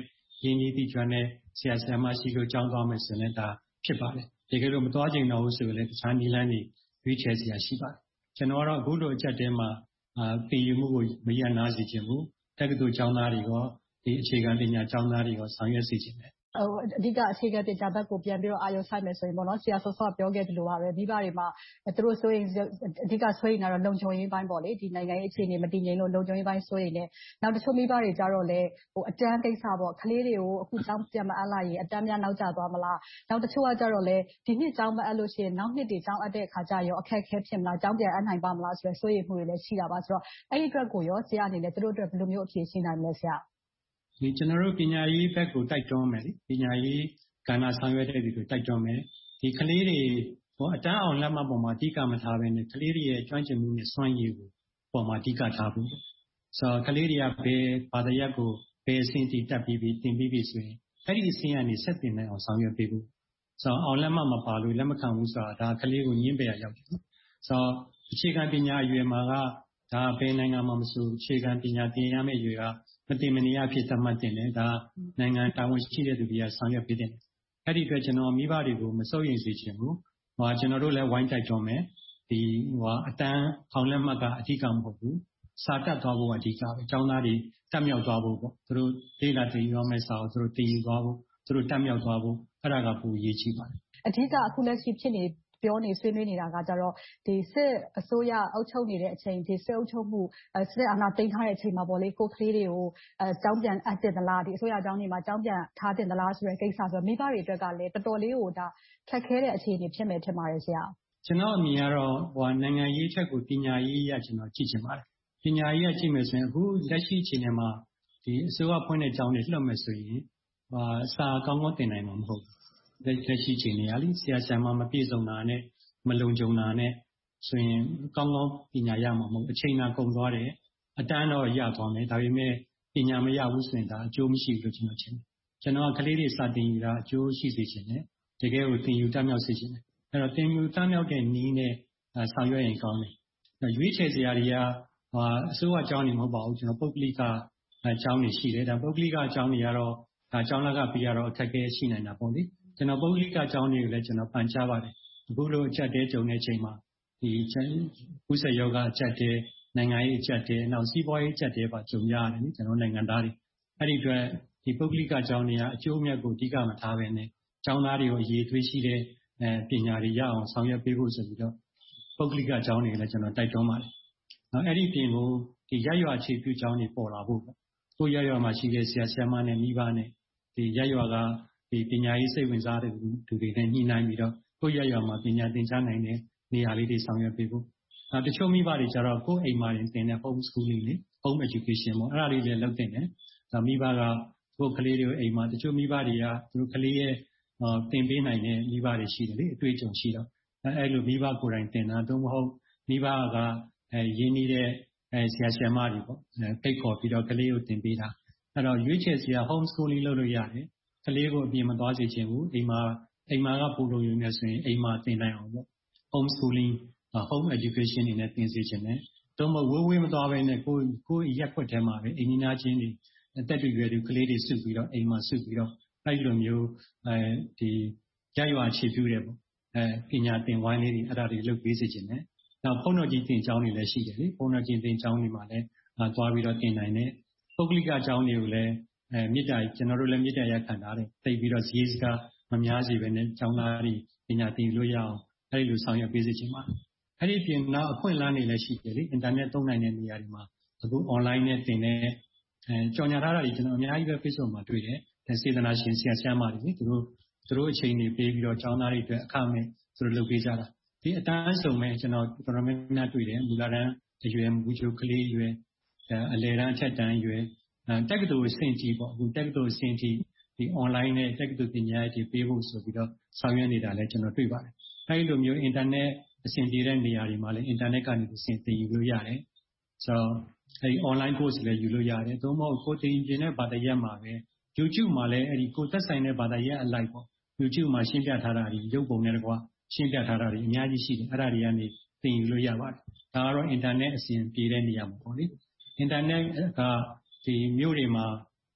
ရင်းနှီးပြီးကျွမ်းတဲ့ဆရာဆရာမရှိလို့ကျောင်းသွားမယ်ဆိုရင်ဒါဖြစ်ပါတယ်တကယ်လို့မသွားချင်တော့ဘူးဆိုရင်လည်းတခြားနည်းလမ်းတွေရွေးချယ်စရာရှိပါတယ်ကျွန်တော်ကတော့အခုလိုအချက်တဲမှာသင်ယူမှုကိုမရနာစေချင်ဘူးတက္ကသိုလ်ကျောင်းသားတွေရောဒီအခြေခံပညာကျောင်းသားတွေရောဆောင်ရွက်စေချင်တယ်အဓိကအခြေခံပညာဘက်ကိုပြန်ပြီးတော့အာရုံစိုက်မယ်ဆိုရင်ပေါ့နော်ဆရာဆော့ပြောခဲ့သလိုပါပဲမိဘတွေမှာသူတို့ဆိုရင်အဓိကဆိုရင်တော့လုံခြုံရေးပိုင်းပေါ့လေဒီနိုင်ငံရေးအခြေအနေမတည်ငြိမ်လို့လုံခြုံရေးပိုင်းဆိုရင်လည်းနောက်တချို့မိဘတွေကြတော့လေအတန်းကိစ္စပေါ့ကလေးတွေကိုအခုကျောင်းပြန်မအပ်လိုက်ရင်အတန်းများနောက်ကျသွားမလားနောက်တချို့ကကြတော့လေဒီနှစ်ကျောင်းမအပ်လို့ရှိရင်နောက်နှစ်တွေကျောင်းအပ်တဲ့အခါကျရောအခက်အခဲဖြစ်မလားကျောင်းပြန်အပ်နိုင်ပါမလားဆိုရယ်စိုးရိမ်မှုတွေလည်းရှိတာပါဆိုတော့အဲ့ဒီအတွက်ကိုရောဆရာအနေနဲ့သူတို့အတွက်ဘယ်လိုမျိုးအဖြေရှိနိုင်မလဲဆရာဒီကျွန်တော်တို့ပညာရေးဘက်ကိုတိုက်တွန်းမယ်ပညာရေးကဏ္ဍဆောင်ရွက်တဲ့သူတွေတိုက်တွန်းမယ်ဒီကလေးတွေအတန်းအောင်လက်မှတ်ပေါ်မှာအဓိကမထားဘဲနဲ့ကလေးတွေရဲ့ကျွမ်းကျင်မှုနဲ့စွမ်းရည်ကိုပေါ်မှာအဓိကထားဖို့ဆိုတော့ကလေးတွေကဘယ်ဘာသာရပ်ကိုဘယ်အဆင့်ထိတက်ပြီးသင်ပြီးပြီဆိုရင်အဲ့ဒီအဆင့်ကနေဆက်တင်နိုင်အောင်ဆောင်ရွက်ပေးဖို့ဆိုတော့အောင်လက်မှတ်မပါလို့လက်မခံဘူးဆိုတာဒါကလေးကိုညှင်းပယ်ရရောက်တယ်ဆိုတော့အခြေခံပညာအရွယ်မှာကဒါဘယ်နိုင်ငံမှာမဆိုအခြေခံပညာသင်ရမယ့်အရွယ်ကမတင်မနေရဖြစ်သတ်မှတ်တင်တယ်ဒါနိုင်ငံတာဝန်ရှိတဲ့သူတွေကဆောင်ရွက်ပေးတယ်အဲ့ဒီအတွက်ကျွန်တော်မိဘတွေကိုမစိုးရိမ်စေချင်ဘူးကျွန်တော်တို့လည်းဝိုင်းတိုက်တွန်းမယ်ဒီအတန်းအောင်လက်မှတ်ကအဓိကမဟုတ်ဘူးစာတတ်သွားဖို့အဓိကပဲကျောင်းသားတွေတက်မြောက်သွားဖို့ပေါ့သူတို့လေ့လာသင်ယူရမယ့်စာကိုသူတို့သင်ယူသွားဖို့သူတို့တက်မြောက်သွားဖို့အဲ့ဒါကပိုအရေးကြီးပါတယ်အဓိကအခုလက်ရှိဖြစ်နေပြောနေဆွေးနွေးနေတာကကြတော့ဒီစစ်အစိုးရအုပ်ချုပ်နေတဲ့အချိန်ဒီစစ်အုပ်ချုပ်မှုစစ်အာဏာသိမ်းထားတဲ့အချိန်မှာပေါ့လေကိုကလေးတွေကိုကျောင်းပြန်အပ်တင်သလားဒီအစိုးရကျောင်းတွေမှာကျောင်းပြန်ထားတင်သလားဆိုတဲ့ကိစ္စဆိုတော့မိဘတွေအတွက်ကလည်းတော်တော်လေးကိုဒါခက်ခဲတဲ့အခြေအနေဖြစ်မယ်ထင်ပါတယ်ဆရာကျွန်တော်အမြင်ကတော့နိုင်ငံရေးချက်ကိုပညာရေးရကျွန်တော်ကြည့်ချင်ပါတယ်ပညာရေးရကြည့်မယ်ဆိုရင်အခုလက်ရှိအခြေအနေမှာဒီအစိုးရဖွင့်တဲ့ကျောင်းတွေလွှတ်မယ်ဆိုရင်စာကောင်းကောင်းသင်နိုင်မှာမဟုတ်ဘူးလက်ရှိချိန်နေရလိဆရာဆရာမပြည့်စုံတာနဲ့မလုံခြုံတာနဲ့ဆိုရင်ကောင်းကောင်းပညာရမှာမဟုတ်အချိန်သာကုန်သွားတယ်အတန်းတော့ရသွားမယ်ဒါပေမဲ့ပညာမရဘူးဆိုရင်ဒါအကျိုးမရှိဘူးလို့ကျွန်တော်ထင်တယ်ကျွန်တော်ကလေးတွေစာသင်ယူတာအကျိုးရှိစေချင်တယ်တကယ်ကိုသင်ယူတတ်မြောက်စေချင်တယ်အဲ့တော့သင်ယူတတ်မြောက်တဲ့နည်းနဲ့ဆောင်ရွက်ရင်ကောင်းတယ်ရွေးချယ်စရာတွေကအစိုးရကျောင်းတွေမဟုတ်ပါဘူးကျွန်တော်ပုဂ္ဂလိကကျောင်းတွေရှိတယ်ဒါပုဂ္ဂလိကကျောင်းတွေကတော့ဒါကျောင်းလက်ကပြီးရတော့အခက်အခဲရှိနိုင်တာပေါ့လေကျွန်တော်ပုဂ္ဂလိကကျောင်းတွေကိုလည်းကျွန်တော်ပန်ချပါတယ်အခုလိုအချက်တဲကြုံတဲ့အချိန်မှာဒီကုသယောဂအချက်တဲနိုင်ငံရေးအချက်တဲနောက်စီးပွားရေးအချက်တဲပါကြုံရတယ်နိကျွန်တော်နိုင်ငံသားတွေအဲ့ဒီအတွက်ဒီပုဂ္ဂလိကကျောင်းတွေကအကျိုးအမြတ်ကိုအဓိကမထားဘဲနဲ့ကျောင်းသားတွေကိုအရေးသွေးရှိတဲ့ပညာတွေရအောင်ဆောင်ရွက်ပေးဖို့ဆိုပြီးတော့ပုဂ္ဂလိကကျောင်းတွေလည်းကျွန်တော်တိုက်တွန်းပါတယ်နော်အဲ့ဒီပြင်ကိုဒီရရွာအခြေပြုကျောင်းတွေပေါ်လာဖို့ပေါ့ကိုရရွာမှာရှိတဲ့ဆရာဆရာမနဲ့မိဘနဲ့ဒီရရွာကဒီပညာရေးစိတ်ဝင်စားတဲ့သူတွေနဲ့ညှိနှိုင်းပြီးတော့ကိုရရွာမှာပညာသင်ကြားနိုင်တဲ့နေရာလေးတွေဆောင်ရွက်ပေးဖို့တချို့မိဘတွေကျတော့ကိုယ့်အိမ်မှာသင်တဲ့ home schooling လေ home education ပေါ့အဲ့ဒါလေးလည်းလုပ်တင်တယ်ဒါမိဘကကိုယ့်ကလေးတွေကိုအိမ်မှာတချို့မိဘတွေကသူတို့ကလေးရဲ့သင်ပေးနိုင်တဲ့မိဘတွေရှိတယ်လေအတွေ့အကြုံရှိတော့အဲ့လိုမိဘကိုယ်တိုင်သင်တာသို့မဟုတ်မိဘကရင်းနှီးတဲ့ဆရာဆရာမတွေပေါ့ဖိတ်ခေါ်ပြီးတော့ကလေးကိုသင်ပေးတာအဲ့တော့ရွေးချယ်စရာ home schooling လုပ်လို့ရတယ်ကလေးကိုအပြင်မသွားစေချင်ဘူးအိမ်မှာကပူလို့ရနေဆိုရင်အိမ်မှာသင်နိုင်အောင်ပေါ့ home schooling home education တွေနဲ့သင်စေချင်တယ်သို့မဟုတ်ဝေးမသွားဘဲနဲ့ကိုယ့်ရက်ွက်ထဲမှာပဲအိမ်နီးနားချင်းတွေအသက်တွေရွယ်သူကလေးတွေစုပြီးတော့အိမ်မှာစုပြီးတော့အဲ့လိုမျိုးဒီရရွာအခြေပြုတယ်ပေါ့ပညာသင်ဝိုင်းလေးတွေအဲ့ဒါတွေလုပ်ပေးစေချင်တယ်နောက်ဘုန်းတော်ကြီးသင်ကျောင်းတွေလည်းရှိတယ်လေဘုန်းတော်ကြီးသင်ကျောင်းတွေမှာလည်းသွားပြီးတော့သင်နိုင်တယ်ပုဂ္ဂလိကကျောင်းတွေကိုလည်းကျွန်တော်တို့လည်းမေတ္တာရပ်ခံထားတယ်သိပြီးတော့ဈေးစကားမများစေပဲနဲ့ကျောင်းသားတွေပညာသင်လို့ရအောင်အဲ့ဒီလိုဆောင်ရွက်ပေးစေချင်ပါတယ်အဲ့ဒီပြင်နောက်အခွင့်အလမ်းတွေလည်းရှိတယ်လေအင်တာနက်သုံးနိုင်တဲ့နေရာတွေမှာအခု online နဲ့သင်တဲ့ကြော်ညာထားတာတွေကျွန်တော်အများကြီးပဲ Facebook မှာတွေ့တယ်စေတနာရှင်ဆရာဆရာမတွေလေသူတို့အချိန်တွေပေးပြီးတော့ကျောင်းသားတွေအတွက်အခမဲ့သူတို့လုပ်ပေးကြတာဒီအတန်းဆုံးပဲကျွန်တော်တော်တော်များများတွေ့တယ်မူလတန်းအရွယ်မူချိုကလေးအရွယ်အလယ်တန်းအထက်တန်းအရွယ်တက္ကသိုလ်အဆင့်ကြီးပေါ့အခုတက္ကသိုလ်အဆင့်ကြီးဒီ online နဲ့တက္ကသိုလ်ပညာရေးပေးဖို့ဆိုပြီးတော့ဆောင်ရွက်နေတာလည်းကျွန်တော်တွေ့ပါတယ်အဲဒီလိုမျိုး internet အဆင့်ပြေတဲ့နေရာတွေမှာလည်း internet ကနေအဆင့်သင်ယူလို့ရတယ်ဆိုတော့အဲဒီ online course လည်းယူလို့ရတယ်သို့မဟုတ်ကိုသင်ကျင်တဲ့ဘာသာရပ်မှာပဲ YouTube မှာလည်းအဲဒီကိုသက်ဆိုင်တဲ့ဘာသာရပ်အလိုက်ပေါ့ YouTube မှာရှင်းပြထားတာတွေရုပ်ပုံနဲ့တကွရှင်းပြထားတာတွေအများကြီးရှိတယ်အဲ့ဒါတွေကနေသင်ယူလို့ရပါတယ်ဒါကတော့ internet အဆင့်ပြေတဲ့နေရာမှာပေါ့လေ internet ကဒီမြို့တွေမှာ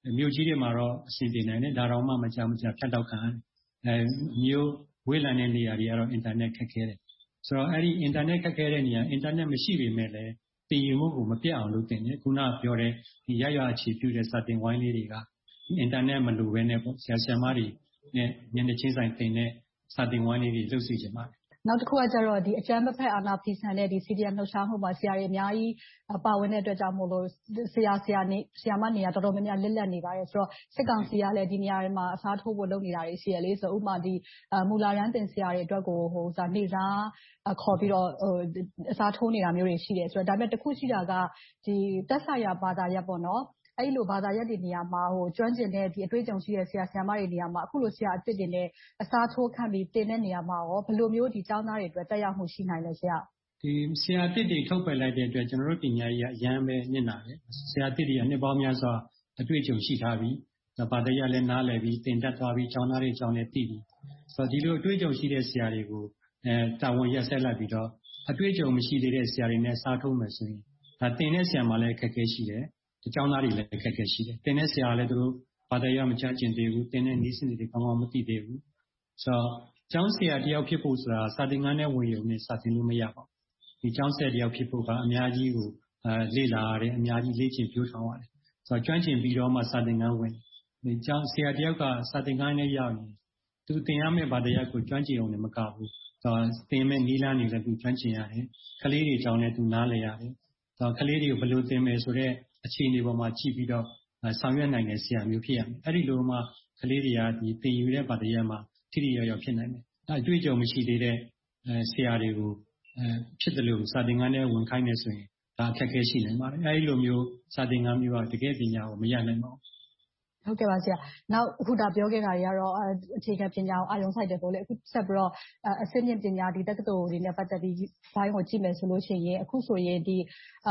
မြို့ကြီးတွေမှာတော့အဆင်ပြေနိုင်တယ်ဒါတော့မှမကြာဖြတ်တောက်ခံမြို့ဝေးလံတဲ့နေရာတွေကတော့အင်တာနက်ခက်ခဲတယ်ဆိုတော့အဲ့ဒီအင်တာနက်ခက်ခဲတဲ့နေရာအင်တာနက်မရှိပေမဲ့လည်းတည်ယူမှုကိုမပြတ်အောင်လုပ်တင်တယ်ခုနပြောတဲ့ဒီရရအခြေပြုတဲ့စာတင်ဝိုင်းလေးတွေကအင်တာနက်မလိုဘဲနဲ့ပေါ့ဆရာဆရာမတွေနဲ့ညနေချင်းဆိုင်တင်တဲ့စာတင်ဝိုင်းလေးတွေလုပ်စီချင်ပါတယ်နောက်တစ်ခုကကျတော့ဒီအကြမ်းမဖက်အာဏာဖီဆန်တဲ့ဒီ CDM လှုပ်ရှားမှုမှာဆရာတွေအများကြီးပါဝင်တဲ့အတွက်ကြောင့်မို့လို့ဆရာမနေရာတော်တော်များများလစ်လပ်နေပါတယ်ဆိုတော့စစ်ကောင်စီကလည်းဒီနေရာတွေမှာအစားထိုးဖို့လုပ်နေတာတွေရှိရလေဆိုတော့ဥပမာဒီမူလာရန်တင်ဆရာတွေအတွက်ကိုနေစားခေါ်ပြီးတော့အစားထိုးနေတာမျိုးတွေရှိတယ်ဆိုတော့ဒါပေမဲ့တစ်ခုရှိတာကဒီသက်ဆိုင်ရာဘာသာရပ်ပေါ့နော်အဲ့လိုဘာသာရပ်တွေနေရာမှာကျွမ်းကျင်တဲ့ဒီအတွေ့အကြုံရှိတဲ့ဆရာဆရာမတွေနေရာမှာအခုလိုဆရာအစ်စ်တွေနဲ့အစားထိုးခံပြီးတင်တဲ့နေရာမှာရောဘယ်လိုမျိုးဒီကျောင်းသားတွေအတွက်တက်ရောက်မှုရှိနိုင်လဲဆရာဒီဆရာအစ်စ်တွေထုတ်ပယ်လိုက်တဲ့အတွက်ကျွန်တော်တို့ပညာရေးအရန်ပဲညစ်နာတယ်ဆရာအစ်စ်တွေကနှစ်ပေါင်းများစွာအတွေ့အကြုံရှိထားပြီးဘာသာရပ်လည်းနားလည်ပြီးတင်တက်သွားပြီးကျောင်းသားတွေကျောင်းလည်းသိပြီးဆိုတော့ဒီလိုအတွေ့အကြုံရှိတဲ့ဆရာတွေကိုတာဝန်ရက်ဆက်လိုက်ပြီးတော့အတွေ့အကြုံမရှိသေးတဲ့ဆရာတွေနဲ့စားထိုးမယ်ဆိုရင်ဒါတင်တဲ့ဆရာမှလည်းအခက်အခဲရှိတယ်ကျောင်းသားတွေလည်းအခက်အခဲရှိတယ်တင်တဲ့ဆရာလည်းသူတို့ဘာသာရပ်မချကျင်သေးဘူးတင်တဲ့နည်းစနစ်တွေကောင်းကောင်းမသိသေးဘူးဆိုတော့ကျောင်းဆရာတယောက်ဖြစ်ဖို့ဆိုတာစာသင်ခန်းထဲဝင်ရုံနဲ့စာသင်လို့မရပါဘူးဒီကျောင်းဆရာတယောက်ဖြစ်ဖို့ကအများကြီးကိုလေ့လာရတယ်အများကြီးလေ့ကျင့်ပြိုးထောင်ရတယ်ဆိုတော့ကျွမ်းကျင်ပြီးတော့မှစာသင်ခန်းဝင်ဒီကျောင်းဆရာတယောက်ကစာသင်ခန်းထဲရောက်ရင်သူသင်ရမယ့်ဘာသာရပ်ကိုကျွမ်းကျင်အောင်လည်းမကဘူးဆိုတော့သင်မဲ့နည်းလမ်းတွေလည်းသူကျွမ်းကျင်ရတယ်ကလေးတွေကြောင်းလည်းသူနားလည်ရတယ်ဆိုတော့ကလေးတွေကိုဘယ်လိုသင်မယ်ဆိုတော့အခြေအနေပေါ်မှာကြည့်ပြီးတော့ဆောင်ရွက်နိုင်တဲ့ဆရာမျိုးဖြစ်ရမယ်အဲ့ဒီလိုမှကလေးတွေကဒီသင်ယူတဲ့ဘာသာရပ်မှာထိထိရောက်ရောက်ဖြစ်နိုင်တယ်အတွေ့အကြုံမရှိသေးတဲ့ဆရာတွေကိုဖြစ်တယ်လို့စာသင်ခန်းထဲဝင်ခိုင်းနေဆိုရင်ဒါအခက်အခဲရှိနေပါတယ်အဲဒီလိုမျိုးစာသင်ခန်းမျိုးကတကယ်ပညာကိုမရနိုင်ပါဘူးဟုတ်ကဲ့ပါဆရာနောက်အခုဒါပြောခဲ့တာတွေကတော့အခြေခံပညာကိုအာရုံစိုက်တယ်ပေါ့လေအခုဆက်ပြီးတော့အဆင့်မြင့်ပညာဒီတက္ကသိုလ်တွေနဲ့ပတ်သက်ပြီးဘိုင်းကိုကြည့်မယ်ဆိုလို့ရှိရင်အခုဆိုရင်ဒီ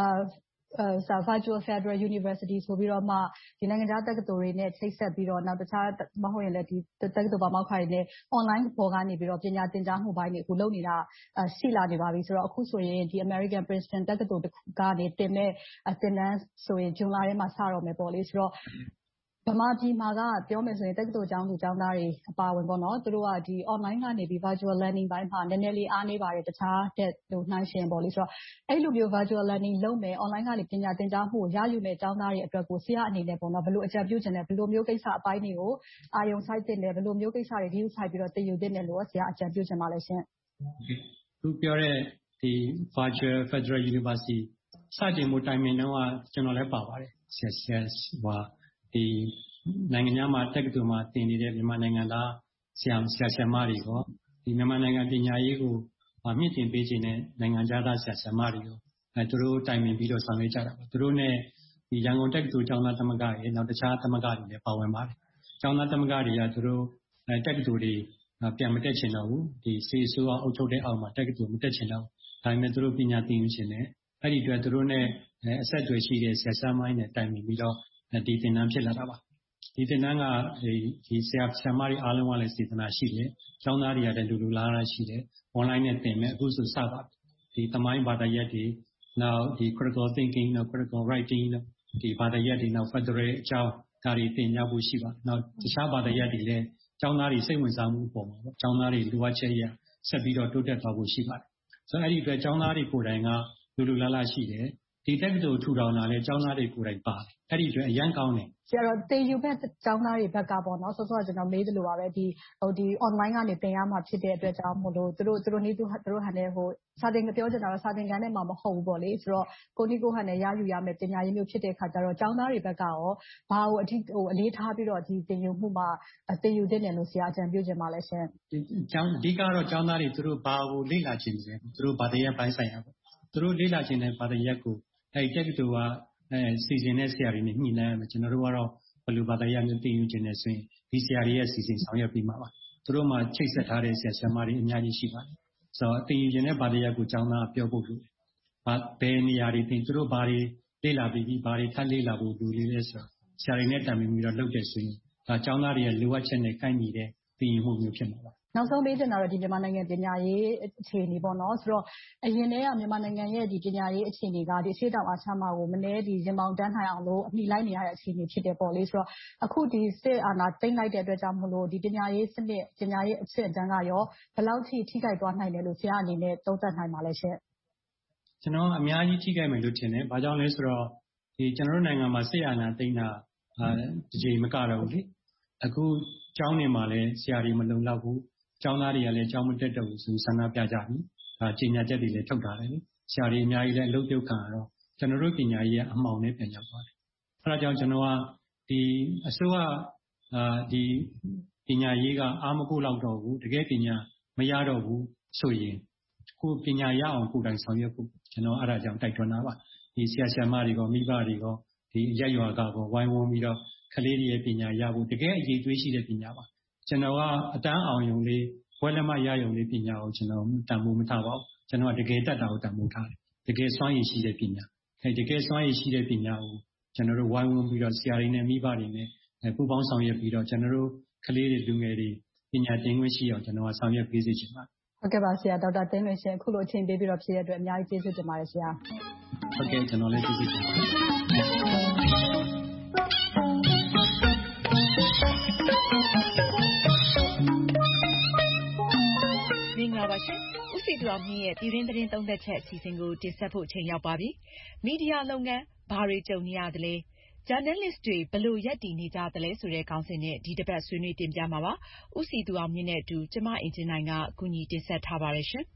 Virtual Federal University ဆိုပြီးတော့မှဒီနိုင်ငံခြားတက္ကသိုလ်တွေနဲ့ချိတ်ဆက်ပြီးတော့နောက်တခြားမဟုတ်ရင်လည်းဒီတက္ကသိုလ်ပါမောက္ခတွေနဲ့ online ပေါ်ကနေပြီးတော့ပညာသင်ကြားမှုပိုင်းတွေအခုလုပ်နေတာရှိလာနေပါပြီဆိုတော့အခုဆိုရင်ဒီ American Princeton တက္ကသိုလ်ကနေတင်မဲ့သင်တန်းဆိုရင်ဇွန်လထဲမှာစတော့မယ်ပေါ့လေဆိုတော့ဗမာပြည်မှာကပြောမယ်ဆိုရင်တက္ကသိုလ်ကျောင်းသူကျောင်းသားတွေအပါအဝင်ပေါ့နော်သူတို့ကဒီ online ကနေပြီး virtual learning ဘိုင်းမှာနည်းနည်းလေးအားနေပါတယ်တခြားတဲ့နှိုင်းယှဉ်ပေါ့လေဆိုတော့အဲ့လိုမျိုး virtual learning လုပ်မယ် online ကနေပညာသင်ကြားမှုကိုရယူမယ်ကျောင်းသားတွေအတွက်ကိုဆရာအနေနဲ့ပေါ့နော်ဘယ်လိုအကြံပြုချင်လဲဘယ်လိုမျိုးကိစ္စအပိုင်းတွေကိုအာရုံစိုက်သင့်တယ်ဘယ်လိုမျိုးကိစ္စတွေ view ဆိုင်ပြီးတော့သင်ယူသင့်တယ်လို့ဆရာအကြံပြုချင်ပါလဲရှင်သူပြောတဲ့ဒီ Virtual Federal University စတင်မှုတိုင်ပင်တော့ကျွန်တော်လည်းပါပါတယ်ဆရာဒီနိုင်ငံခြားမှာတက္ကသိုလ်မှာသင်နေတဲ့မြန်မာနိုင်ငံသားဆရာဆရာမတွေရောဒီမြန်မာနိုင်ငံပညာရေးကိုမြင့်တင်ပေးခြင်းနဲ့နိုင်ငံခြားသားဆရာဆရာမတွေရောသူတို့တိုင်ပင်ပြီးတော့ဆောင်ရွက်ကြတာပါသူတို့နဲ့ဒီရန်ကုန်တက္ကသိုလ်ကျောင်းသားသမဂ္ဂရဲ့နောက်တခြားသမဂ္ဂတွေလည်းပါဝင်ပါတယ်ကျောင်းသားသမဂ္ဂတွေကသူတို့တက္ကသိုလ်တွေပြန်မတက်ချင်တော့ဘူးဒီစေဆိုးအောင်အုပ်ချုပ်တဲ့အောက်မှာတက္ကသိုလ်မတက်ချင်တော့ဒါပေမဲ့သူတို့ပညာသင်ယူခြင်းနဲ့အဲ့ဒီအတွက်သူတို့နဲ့အဆက်အသွယ်ရှိတဲ့ဆရာဆရာမတွေနဲ့တိုင်ပင်ပြီးတော့ဒီသင်တန်းဖြစ်လာတာပါဒီသင်တန်းကဒီဆရာဆရာမတွေအားလုံးကလည်းစေတနာရှိတယ်။ကျောင်းသားတွေကလည်းလူလားလားရှိတယ်။ online နဲ့သင်မယ်အခုဆိုစပါပြီ။ဒီသမိုင်းဘာသာရပ်တွေနောက်ဒီ critical thinking နောက် critical writing ဒီဘာသာရပ်တွေနောက် federal အကြောင်းဒါတွေသင်ကြားဖို့ရှိပါတယ်။နောက်တခြားဘာသာရပ်တွေလည်းကျောင်းသားတွေစိတ်ဝင်စားမှုအပေါ်မှာပေါ့။ကျောင်းသားတွေလိုအပ်ချက်ရဆက်ပြီးတော့တိုးတက်သွားဖို့ရှိပါတယ်။ဆိုတော့အဲ့ဒီအတွက်ကျောင်းသားတွေကိုယ်တိုင်ကလူလားလားရှိတယ်။ဒီတက္ကသိုလ်ထူထောင်တာလည်းကျောင်းသားတွေကိုယ်တိုင်ပါတယ်။အဲ့ဒီအတွက်အရန်ကောင်းတယ်ဆရာတော်တင်ယူမဲ့ကျောင်းသားတွေဘက်ကပေါ့နော်စောစောကကျွန်တော်မေးသလိုပါပဲဒီ online ကနေသင်ရမှာဖြစ်တဲ့အတွက်ကြောင့်မို့လို့သူတို့နည်းသူတို့ဟန်နဲ့စာသင်ပြောချင်တာတော့စာသင်ခန်းထဲမှာမဟုတ်ဘူးပေါ့လေဆိုတော့ကိုနီကိုဟန်နဲ့ရယူရမယ်ပညာရေးမျိုးဖြစ်တဲ့အခါကျတော့ကျောင်းသားတွေဘက်ကရောဘာကိုအလေးထားပြီးတော့ဒီသင်ယူမှုမှာသင်ယူသင့်တယ်လို့ဆရာအကြံပြုချင်ပါလဲရှင်အဓိကတော့ကျောင်းသားတွေသူတို့ဘာကိုလေ့လာခြင်းလဲသူတို့ဘာသာရပ်ပိုင်းဆိုင်ရာပေါ့သူတို့လေ့လာခြင်းတဲ့ဘာသာရပ်ကိုအဲဒီတက္ကသိုလ်ကစီစဉ်တဲ့ဆရာတွေနဲ့ညှိနှိုင်းရမယ်ကျွန်တော်တို့ကတော့ဘယ်လိုဘာသာရပ်မျိုးသင်ယူခြင်းလဲဆိုရင်ဒီဆရာတွေရဲ့စီစဉ်ဆောင်ရွက်ပြီးမှာပါသူတို့မှချိတ်ဆက်ထားတဲ့ဆရာဆရာမတွေအများကြီးရှိပါတယ်ဆိုတော့သင်ယူခြင်းတဲ့ဘာသာရပ်ကိုကျောင်းသားပြောဖို့လိုတယ်ဘယ်နေရာတွေသင်သူတို့ဘာတွေလေ့လာပြီးဘာတွေထပ်လေ့လာဖို့လိုလဲဆိုတော့ဆရာတွေနဲ့တိုင်ပင်ပြီးတော့လုပ်တယ်ဆိုရင်ဒါကျောင်းသားတွေရဲ့လိုအပ်ချက်နဲ့ကိုက်ညီတဲ့သင်ယူမှုမျိုးဖြစ်မှာပါနောက်ဆုံးမေးချင်တာတော့ဒီမြန်မာနိုင်ငံပညာရေးအခြေအနေပေါ့နော်ဆိုတော့အရင်တည်းကမြန်မာနိုင်ငံရဲ့ဒီပညာရေးအခြေအနေကဒီအရှေ့တောင်အာရှမှာကိုမနည်းဒီရင်ပေါင်တန်းနိုင်အောင်လို့အမိလိုက်နေရတဲ့အခြေအနေဖြစ်တယ်ပေါ့လေဆိုတော့အခုဒီစစ်အာဏာသိမ်းလိုက်တဲ့အတွက်ကြောင့်မလို့ဒီပညာရေးစနစ်ပညာရေးအဆင့်အတန်းကရောဘယ်လောက်ထိထိခိုက်သွားနိုင်တယ်လို့ဆရာအနေနဲ့သုံးသပ်နိုင်ပါလဲရှင်ကျွန်တော်အများကြီးထိခိုက်မယ်လို့ထင်တယ်။ဘာကြောင့်လဲဆိုတော့ဒီကျွန်တော်တို့နိုင်ငံမှာစစ်အာဏာသိမ်းတာဒီချိန်မကတော့ဘူးလေ။အခုကျောင်းတွေမှာလည်းဆရာတွေမလုံလောက်ဘူး။ကျောင်းသားတွေကလည်းကျောင်းမတက်တော့ဘူးဆိုဆန္ဒပြကြပြီ။ဒါကြေညာချက်တွေလည်းထုတ်ထားတယ်လေ။ဆရာတွေအများကြီးလည်းအလုပ်ပြုတ်ခံရတော့ကျွန်တော်တို့ပညာရေးကအမှောင်နဲ့ပြန်ရောက်သွားတယ်။အဲဒါကြောင့်ကျွန်တော်ကဒီအစိုးရဒီပညာရေးကအားမကိုလောက်တော့ဘူးတကယ်ပညာမရတော့ဘူးဆိုရင်ကိုပညာရအောင်ကိုယ်တိုင်ဆောင်ရွက်ဖို့ကျွန်တော်အဲ့ဒါကြောင့်တိုက်တွန်းတာပါဒီဆရာဆရာမတွေကမိဘတွေကဒီရက်ရွာကဝိုင်းဝန်းပြီးတော့ကလေးတွေရဲ့ပညာရဖို့တကယ်အရေးသွေးရှိတဲ့ပညာပါကျွန်တော်ကအတန်းအောင်ယုံလေးဘွဲလက်မရယုံလေးပညာကိုကျွန်တော်တန်ဖိုးမထားပါဘူးကျွန်တော်ကတကယ်တတ်တာကိုတန်ဖိုးထားတယ်တကယ်စွမ်းရည်ရှိတဲ့ပညာတကယ်စွမ်းရည်ရှိတဲ့ပညာကိုကျွန်တော်တို့ဝိုင်းဝန်းပြီးတော့ဆရာတွေနဲ့မိဘတွေနဲ့ပူးပေါင်းဆောင်ရွက်ပြီးတော့ကျွန်တော်တို့ကလေးတွေလူငယ်တွေပညာသင်ခွင့်ရှိအောင်ကျွန်တော်ကဆောင်ရွက်ပေးစေချင်ပါတယ်ဟုတ်ကဲ့ပါဆရာဒေါက်တာသိန်းလွင်ရှင်အခုလိုအချိန်ပေးပြီးတော့ဖြည့်ရတဲ့အတွက်အများကြီးကျေးဇူးတင်ပါတယ်ဆရာဟုတ်ကဲ့ကျွန်တော်လည်းကျေးဇူးတင်ပါတယ်မင်္ဂလာပါရှင်ဦးစီသူအောင်မြင့်ရဲ့ပြည်တွင်းသတင်းသုံးသပ်ချက်အစီအစဉ်ကိုတင်ဆက်ဖို့အချိန်ရောက်ပါပြီမီဒီယာလုပ်ငန်းဘာတွေကြုံနေရသလဲJournalist တွေဘယ်လိုရပ်တည်နေကြသလဲဆိုတဲ့ခေါင်းစဉ်နဲ့ဒီတစ်ပတ်ဆွေးနွေးတင်ပြမှာပါ။ဦးစီသူအောင်မြင့်နဲ့အတူကျမအင်ဂျင်နိုင်ကကူညီတင်ဆက်ထားပါတယ်ရှင်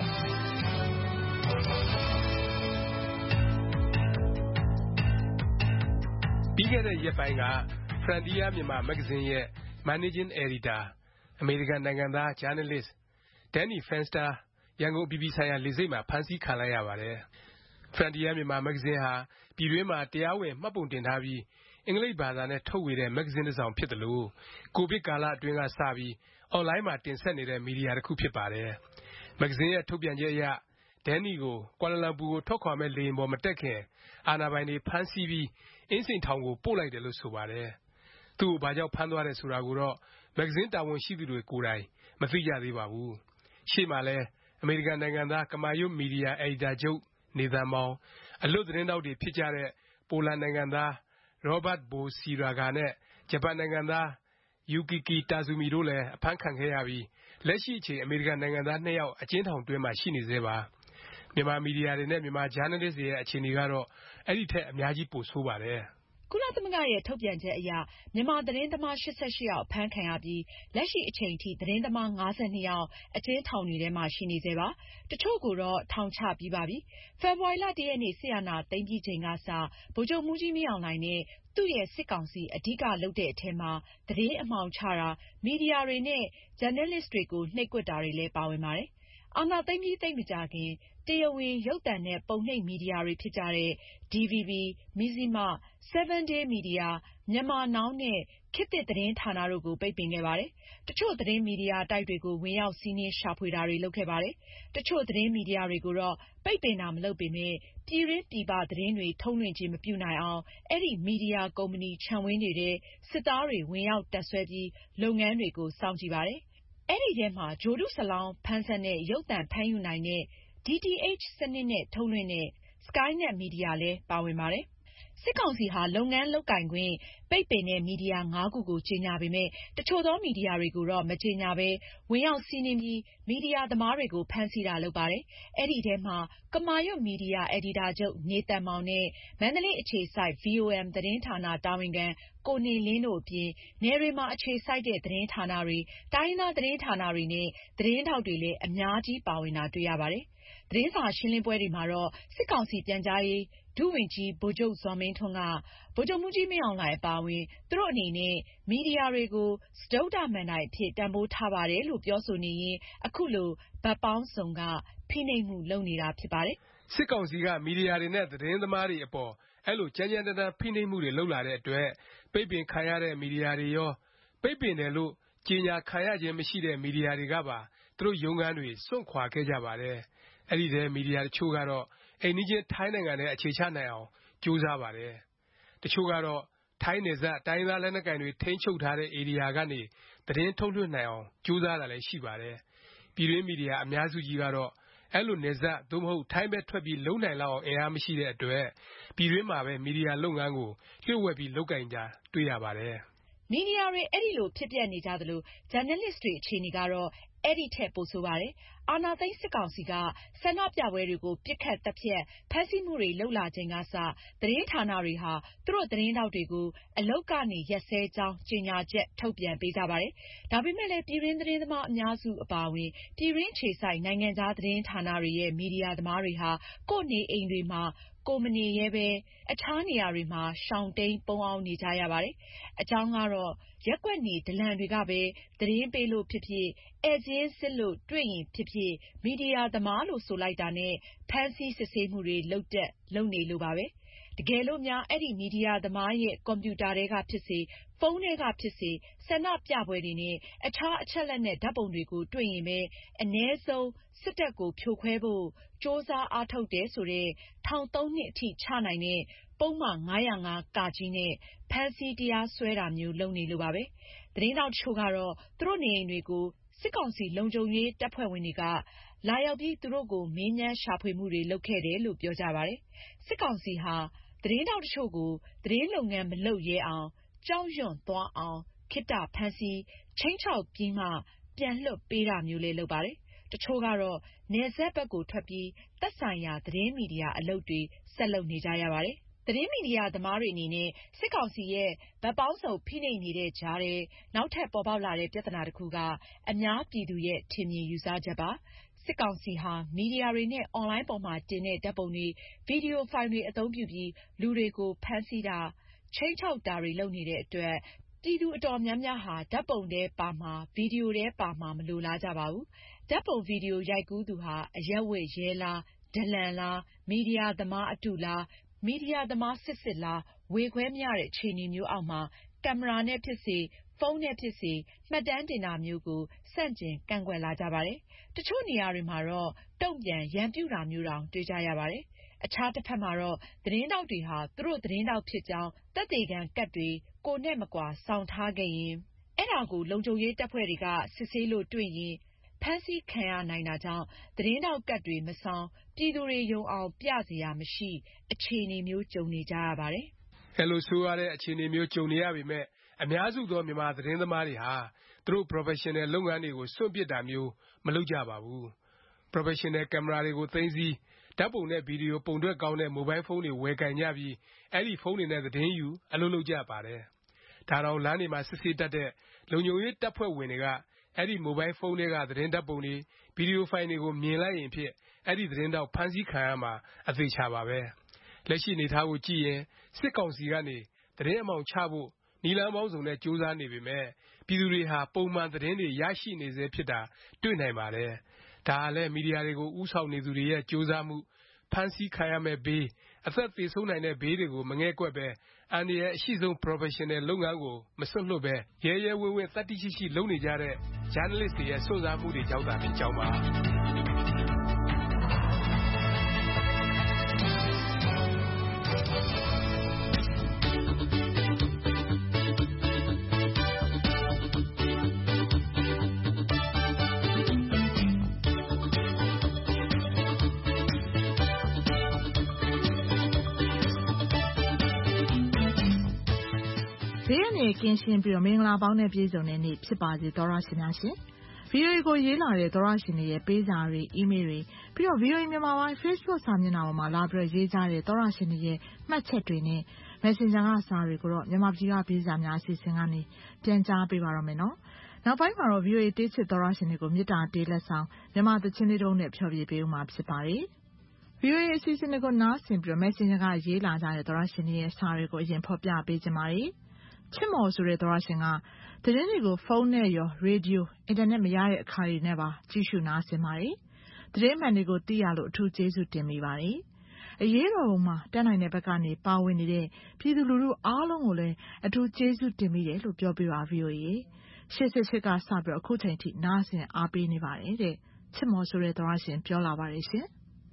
။ပြီးခဲ့တဲ့ရက်ပိုင်းက Frontier မြန်မာမဂ္ဂဇင်းရဲ့ Managing Editor အမေရိကန်နိုင်ငံသား Journalist Danny Fenster ရန်ကုန်အပြည်ပြည်ဆိုင်ရာလေဆိပ်မှာဖမ်းဆီးခံလိုက်ရပါတယ်။ Frontier မြန်မာမဂ္ဂဇင်းဟာပြည်တွင်းမှာတရားဝင်မှတ်ပုံတင်ထားပြီးအင်္ဂလိပ်ဘာသာနဲ့ထုတ်ဝေတဲ့မဂ္ဂဇင်းတစ်စောင်ဖြစ်သလိုကိုဗစ်ကာလအတွင်းကစပြီးအွန်လိုင်းမှာတင်ဆက်နေတဲ့မီဒီယာတစ်ခုဖြစ်ပါတယ်။မဂ္ဂဇင်းရဲ့ထုတ်ပြန်ချက်အရဒန်နီကိုကွာလာလမ်ပူကိုထွက်ခွာမဲ့လေယာဉ်ပေါ်မတက်ခင်အာဏာပိုင်တွေဖမ်းဆီးပြီးအင်းစိန်ထောင်ကိုပို့လိုက်တယ်လို့ဆိုပါတယ်။သူ့ကိုဘာကြောင့်ဖမ်းသွားတယ်ဆိုတာကိုတော့မဂ္ဂဇင်းတာဝန်ရှိသူတွေကိုယ်တိုင်မသိကြသေးပါဘူး။ရှေ့မှာလဲအမေရိကန်နိုင်ငံသားကမာရွတ်မီဒီယာအယ်ဒီတာချုပ်နေသန်မောင်အလွတ်သတင်းတောက်တွေဖြစ်ကြတဲ့ပိုလန်နိုင်ငံသားရောဘတ်ဘိုစီရာဂါနဲ့ဂျပန်နိုင်ငံသားယူကီကီတာဇူမီတို့လည်းအဖမ်းခံခဲ့ရပြီးလက်ရှိအချိန်အမေရိကန်နိုင်ငံသား2ယောက်အကျဉ်းထောင်တွင်းမှာရှိနေသေးပါမြန်မာမီဒီယာတွေနဲ့မြန်မာဂျာနယ်လစ်တွေရဲ့အခြေအနေကတော့အဲ့ဒီထက်အများကြီးပိုဆိုးပါတယ်ကုလသမဂ္ဂရဲ့ထုတ်ပြန်ချက်အရမြန်မာသတင်းသမား88ယောက်အဖမ်းခံရပြီးလက်ရှိအချိန်ထိသတင်းသမား52ယောက်အကျဉ်းထောင်တွေထဲမှာရှိနေသေးပါတချို့ကိုတော့ထောင်ချပြီးပါပြီဖေဖော်ဝါရီလ1ရက်နေ့ဆီယနာသိမ်းပြီးချိန်ကစဗိုလ်ချုပ်မှူးကြီးမင်းအောင်လှိုင်နဲ့သူ့ရဲ့စစ်ကောင်စီအဓိကလုပ်တဲ့အထက်မှာသတင်းအမှောင်ချတာမီဒီယာတွေနဲ့ဂျာနယ်လစ်တွေကိုနှိပ်ကွက်တာတွေလည်းပါဝင်ပါတယ်အာဏာသိမ်းပြီးသိပ်မကြာခင်တရားဝင်ရုပ်သံနဲ့ပုံနှိပ်မီဒီယာတွေဖြစ်ကြတဲ့ DVB, Mizzima, 7 Day Media, Myanmar Now နဲ့ခေတ်သစ်သတင်းဌာနတို့ကိုပိတ်ပင်ခဲ့ပါတယ်။တချို့သတင်းမီဒီယာတိုက်တွေကိုဝင်ရောက်စီးနင်းရှာဖွေတာတွေလုပ်ခဲ့ပါတယ်။တချို့သတင်းမီဒီယာတွေကိုတော့ပိတ်ပင်တာမလုပ်ပေမဲ့ပြည်တွင်းပြည်ပသတင်းတွေထုတ်လွှင့်ခြင်းမပြုနိုင်အောင်အဲ့ဒီမီဒီယာကုမ္ပဏီခြံဝင်းတွေထဲစစ်သားတွေဝင်ရောက်တပ်ဆွဲပြီးလုပ်ငန်းတွေကိုစောင့်ကြည့်ပါတယ်။အဲ့ဒီထဲမှာဂြိုလ်တုစလောင်းဖမ်းဆက်နဲ့ရုပ်သံဖမ်းယူနိုင်တဲ့ DTH စနစ်နဲ့ထုတ်လွှင့်တဲ့ Skynet မီဒီယာလည်းပါဝင်ပါတယ်။စစ်ကောင်စီဟာလုပ်ငန်းလုပ်ကိုင်ခွင့်ပိတ်ပင်တဲ့မီဒီယာ5ခုကိုကြေညာပေမဲ့တချို့သောမီဒီယာတွေကိုတော့မကြေညာဘဲဝင်ရောက်စီးနင်းပြီးမီဒီယာသမားတွေကိုဖမ်းဆီးတာလုပ်ပါတယ်။အဲ့ဒီထဲမှာကမာရွတ်မီဒီယာအယ်ဒီတာချုပ်နေသန်မောင်နဲ့မန္တလေးအခြေစိုက် VOM သတင်းဌာနတာဝန်ခံကိုနေလင်းတို့အပြင်နယ်တွေမှာအခြေစိုက်တဲ့သတင်းဌာနတွေတိုင်းရင်းသားသတင်းဌာနတွေနဲ့သတင်းထောက်တွေလည်းအများကြီးပါဝင်တာတွေ့ရပါတယ်။သတင်းစာရှင်းလင်းပွဲတွေမှာတော့စစ်ကောင်စီပြန်ကြားရေးဒုဝန်ကြီးဗိုလ်ချုပ်ဇော်မင်းထွန်းကဗိုလ်ချုပ်မှူးကြီးမင်းအောင်လှိုင်အပါအဝင်သူတို့အနေနဲ့မီဒီယာတွေကိုစတုတ္ထမဏ္ဍိုင်အဖြစ်တန်ဖိုးထားပါတယ်လို့ပြောဆိုနေရင်အခုလိုဘက်ပေါင်းစုံကဖိနှိပ်မှုလုပ်နေတာဖြစ်ပါတယ်။စစ်ကောင်စီကမီဒီယာတွေနဲ့သတင်းသမားတွေအပေါ်အဲ့လိုကြမ်းကြမ်းတမ်းဖိနှိပ်မှုတွေလုပ်လာတဲ့အတွက်ပိတ်ပင်ခံရတဲ့မီဒီယာတွေရောပိတ်ပင်တယ်လို့ကြေညာခံရခြင်းမရှိတဲ့မီဒီယာတွေကပါသူတို့ရုံးခန်းတွေစွန့်ခွာခဲ့ကြပါတယ်။အဲ့ဒီထဲမီဒီယာတချို့ကတော့အိမ်နီးချင်းထိုင်းနိုင်ငံထဲအခြေချနိုင်အောင်ကြိုးစားပါတယ်။တချို့ကတော့ထိုင်းနယ်စပ်တိုင်းသားလက်နက်ကိုင်တွေထိန်းချုပ်ထားတဲ့ဧရိယာကနေသတင်းထုတ်လွှင့်နိုင်အောင်ကြိုးစားတာလည်းရှိပါတယ်။ပြည်တွင်းမီဒီယာအများစုကြီးကတော့အဲ့လိုနယ်စပ်သို့မဟုတ်ထိုင်းဘက်ထွက်ပြီးလုံနိုင်လောက်အောင်အင်အားမရှိတဲ့အတွက်ပြည်တွင်းမှာပဲမီဒီယာလုပ်ငန်းကိုလျှို့ဝှက်ပြီးလုပ်ကင်ကြတွေ့ရပါတယ်။မီဒီယာတွေအဲ့ဒီလိုဖြစ်ပျက်နေကြသလိုဂျာနယ်လစ်တွေအခြေအနေကတော့အဲ့ဒီထက်ပိုဆိုးပါတယ်။အာဏာသိမ်းစစ်ကောင်စီကဆန္ဒပြပွဲတွေကိုပစ်ခတ်တပ်ဖြတ်ဖမ်းဆီးမှုတွေလုပ်လာချိန်ကစသတင်းဌာနတွေဟာသူတို့သတင်းတောက်တွေကိုအလုပ်ကနေရက်စဲကြောင်းကြေညာချက်ထုတ်ပြန်ပေးကြပါတယ်။ဒါပေမဲ့လည်းပြည်တွင်းသတင်းသမားအများစုအပါအဝင်ပြည်တွင်းခြေစိုက်နိုင်ငံခြားသတင်းဌာနတွေရဲ့မီဒီယာသမားတွေဟာကိုယ့်နေအိမ်တွေမှာကိုမနေရဲပဲအခြားနေရာတွေမှာရှောင်တိန်ပုန်းအောင်နေကြရပါတယ်။အကြောင်းကတော့ရက်ကွက်နေဒလန်တွေကပဲသတင်းပေးလို့ဖြစ်ဖြစ်ဧည့်ချင်းစစ်လို့တွေ့ရင်ဖြစ်ဖြစ်မီဒီယာသမားလို့ဆိုလိုက်တာနဲ့ဖမ်းဆီးစစ်ဆေးမှုတွေလုပ်နေလို့ပါပဲတကယ်လို့များအဲ့ဒီမီဒီယာသမားရဲ့ကွန်ပျူတာတွေကဖြစ်စေဖုန်းတွေကဖြစ်စေဆန္ဒပြပွဲတွေနဲ့အခြားအချက်လက်နဲ့ဓာတ်ပုံတွေကိုတွေ့ရင်ပဲအ ਨੇ ဆုံးစစ်တပ်ကိုဖြိုခွဲဖို့စ조사အားထုတ်တယ်ဆိုတဲ့ထောင် 3 နှစ်အထိချနိုင်တဲ့ပုံမှန်905 ကကြီးနဲ့ဖမ်းဆီးတရားစွဲတာမျိုးလုပ်နေလို့ပါပဲသတင်းတောက်တချို့ကတော့သူတို့နေအိမ်တွေကိုစစ်ကောင်စီလုံခြုံရေးတပ်ဖွဲ့ဝင်တွေကလာရောက်ပြီးသူတို့ကိုမင်းမြန်းရှာဖွေမှုတွေလုပ်ခဲ့တယ်လို့ပြောကြပါတယ်စစ်ကောင်စီဟာသတင်းတောက်တချို့ကိုသတင်းလုပ်ငန်းမလုပ်ရဲအောင်ကြောက်ရွံ့သွားအောင်ခေတ္တဖမ်းဆီးချိန်ချောက်ပြီးမှပြန်လွှတ်ပေးတာမျိုးလေးလုပ်ပါတယ်တချို့ကတော့နယ်စပ်ဘက်ကိုထွက်ပြီးသက်ဆိုင်ရာသတင်းမီဒီယာအလုပ်တွေဆက်လုပ်နေကြရပါတယ်သတင်းမီဒီယာသမားတွေအနေနဲ့စစ်ကောင်စီရဲ့ဗတ်ပေါင်းစုံဖိနှိပ်နေတဲ့ကြားထဲနောက်ထပ်ပေါ်ပေါက်လာတဲ့ပြဿနာတစ်ခုကအများပြည်သူရဲ့ထင်မြင်ယူဆချက်ပါစစ်ကောင်စီဟာမီဒီယာတွေနဲ့အွန်လိုင်းပေါ်မှာတင်တဲ့ဓာတ်ပုံတွေဗီဒီယိုဖိုင်တွေအသုံးပြုပြီးလူတွေကိုဖမ်းဆီးတာချိန်ချောက်တာတွေလုပ်နေတဲ့အတွက်ပြည်သူအတော်များများဟာဓာတ်ပုံထဲပါမှာဗီဒီယိုထဲပါမှာမလိုလားကြပါဘူးဓာတ်ပုံဗီဒီယိုရိုက်ကူးသူဟာအရက်ဝတ်ရဲလားဒလန်လားမီဒီယာသမားအတုလားမီဒီယာသမားစစ်လားဝေခွဲမရတဲ့အခြေအနေမျိုးအောက်မှာကင်မရာနဲ့ဖြစ်စေဖုန်းနဲ့ဖြစ်စေမှတ်တမ်းတင်တာမျိုးကိုစန့်ကျင်ကန့်ကွက်လာကြပါတယ်တချို့နေရာတွေမှာတော့တုံ့ပြန်ရန်ပြုတာမျိုးတောင်တွေ့ကြရပါတယ်အခြားတစ်ဖက်မှာတော့သတင်းတောက်တွေဟာသူတို့သတင်းတောက်ဖြစ်ကြောင်းသက်သေခံကတ်တွေကိုနဲ့မကွာစောင့်ထားခဲ့ရင်အဲ့ဒါကိုလုံခြုံရေးတပ်ဖွဲ့တွေကစစ်ဆေးလို့တွေ့ရင်ဖမ်းဆီးခံရနိုင်တာကြောင့်သတင်းတောက်ကတ်တွေမဆောင်ပြည်သူတွေယုံအောင်ပြစရာမရှိအခြေအနေမျိုးကြုံနေကြရပါတယ်။အဲ့လိုဆိုရတဲ့အခြေအနေမျိုးကြုံနေရပေမဲ့အများစုသောမြန်မာသတင်းသမားတွေဟာသူတို့ professional လုပ်ငန်းတွေကိုစွန့်ပစ်တာမျိုးမလုပ်ကြပါဘူး။ professional ကင်မရာတွေကိုသိမ်းဆည်းဓာတ်ပုံနဲ့ဗီဒီယိုပုံထွက်ကောင်းတဲ့မိုဘိုင်းဖုန်းတွေဝယ်ကိုင်ကြပြီးအဲ့ဒီဖုန်းတွေနဲ့သတင်းယူအလုပ်လုပ်ကြပါတယ်။ဒါတော့လမ်းတွေမှာစစ်ဆေးတတ်တဲ့လုံခြုံရေးတပ်ဖွဲ့ဝင်တွေကအဲ့ဒီမိုဘိုင်းဖုန်းတွေကသတင်းဓာတ်ပုံတွေဗီဒီယိုဖိုင်တွေကိုမြင်လိုက်ရင်ဖြစ်အဲ့ဒီသတင်းတောက်ဖမ်းဆီးခံရမှာအသေချာပါပဲလက်ရှိအနေထားကိုကြည့်ရင်စစ်ကောင်စီကနေသတင်းအမှောင်ချဖို့နီလန်းပေါင်းစုံနဲ့ကြိုးစားနေပေမဲ့ပြည်သူတွေဟာပုံမှန်သတင်းတွေရရှိနေစေဖြစ်တာတွေ့နိုင်ပါတယ်ဒါကလည်းမီဒီယာတွေကိုဥဆောင်နေသူတွေရဲ့ကြိုးစားမှုဖမ်းဆီးခံရမဲ့ဘေးအသက်သေဆုံးနိုင်တဲ့ဘေးတွေကိုမငဲ့ကွက်ပဲအန္တရာယ်အရှိဆုံး professional လုပ်ငန်းကိုမစွန့်လွတ်ပဲရဲရဲဝံ့ဝံ့သတ္တိရှိရှိလုပ်နေကြတဲ့ journalist တွေရဲ့စွန့်စားမှုတွေကြောင့်သာဖြစ်ကြောင်းပါဘေးရန်တွေကင်းရှင်းပြီးမင်္ဂလာပေါင်းနဲ့ပြည့်စုံတဲ့နေ့ဖြစ်ပါစေသောရရှင်များရှင်။ VOA ကိုရေးလာတဲ့သောရရှင်တွေရဲ့ပေးစာတွေအီးမေးလ်တွေပြီးတော့ VOA မြန်မာပိုင်း Facebook စာမျက်နှာပေါ်မှာလာပြီးရေးကြတဲ့သောရရှင်တွေရဲ့မှတ်ချက်တွေနဲ့ Messenger ကစာတွေကိုတော့မြန်မာပြည်ကပေးစာများအစီအစဉ်ကနေပြန်ကြားပေးပါတော့မယ်နော်။နောက်ပိုင်းမှာတော့ VOA တေးချစ်သောရရှင်တွေကိုမေတ္တာတေးလက်ဆောင်မြန်မာသချင်းလေးတုံးနဲ့ဖျော်ဖြေပေးဦးမှာဖြစ်ပါတယ်။ VOA အစီအစဉ်တွေကိုနားဆင်ပြီး Messenger ကရေးလာကြတဲ့သောရရှင်တွေရဲ့စာတွေကိုအရင်ဖော်ပြပေးကြပါမယ်။ချစ်မော်ဆိုတဲ့သောရရှင်ကသတင်းတွေကိုဖုန်းနဲ့ရောရေဒီယိုအင်တာနက်မရတဲ့အခါတွေနဲ့ပါကြည့်ရှုနားဆင်ပါတယ်။သတင်းမှန်တွေကိုသိရလို့အထူးကျေးဇူးတင်မိပါတယ်။အရေးတော်ပုံမှာတက်နိုင်တဲ့ဘက်ကနေပါဝင်နေတဲ့ပြည်သူလူထုအားလုံးကိုလည်းအထူးကျေးဇူးတင်မိတယ်လို့ပြောပြပါ VOA 88ကစပြီးအခုချိန်ထိနားဆင်အားပေးနေပါတယ်တဲ့ချစ်မော်ဆိုတဲ့သောရရှင်ပြောလာပါတယ်ရှင်။ဒီ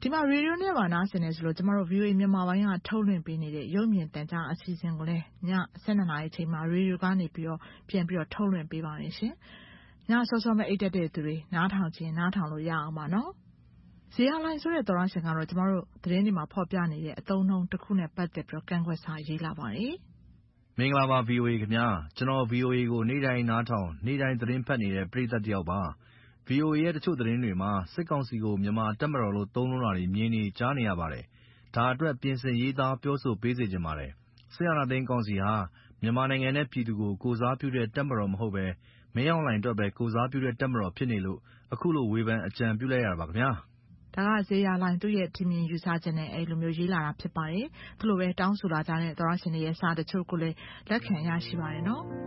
ဒီမှာရေဒီယိုနဲ့ပါနားဆင်နေဆိုလို့ကျမတို့ VOA မြန်မာပိုင်းကထုတ်လွှင့်ပေးနေတဲ့ရုပ်မြင်သံကြားအစီအစဉ်ကိုလည်းည12 နာရီအချိန်မှာရေဒီယိုကနေပြီးတော့ပြန်ပြီးတော့ထုတ်လွှင့်ပေးပါမယ်ရှင်။ညစောစောမဲ့အိတ်တက်တဲ့သူတွေနားထောင်ခြင်းနားထောင်လို့ရအောင်ပါနော်။ဇေယျလိုင်းဆိုတဲ့သောရရှင်ကတော့ကျမတို့သတင်းတွေမှာဖော်ပြနေတဲ့အသုံးအနှုန်းတစ်ခုနဲ့ပတ်သက်ပြီးတော့ကန့်ကွက်စာရေးလာပါတယ်။မင်္ဂလာပါ VOA ခင်ဗျာ။ကျွန်တော် VOA ကိုနေ့တိုင်းနားထောင်နေ့တိုင်းသတင်းဖတ်နေတဲ့ပရိသတ်တယောက်ပါ။ VOA ရဲ့တချို့သတင်းတွေမှာစစ်ကောင်စီကိုမြန်မာတပ်မတော်လို့သုံးနှုန်းတာတွေမြင်နေကြားနေရပါတယ်။ဒါအတွက်ပြင်ဆင်ရေးသားပြောဆိုပေးစေချင်ပါတယ်။စစ်အာဏာသိမ်းကောင်စီဟာမြန်မာနိုင်ငံနဲ့ပြည်သူကိုကိုယ်စားပြုတဲ့တပ်မတော်မဟုတ်ဘဲမင်းအောင်လှိုင်အတွက်ပဲကိုယ်စားပြုတဲ့တပ်မတော်ဖြစ်နေလို့အခုလိုဝေဖန်အကြံပြုလိုက်ရတာပါခင်ဗျာ။ဒါကဇေယျလိုင်းသူ့ရဲ့ထင်မြင်ယူဆချက်နဲ့အဲ့လိုမျိုးရေးလာတာဖြစ်ပါတယ်။သူလိုပဲတောင်းဆိုလာကြတဲ့သောရရှင်တွေရဲ့စာတချို့ကိုလည်းလက်ခံရရှိပါတယ်နော်။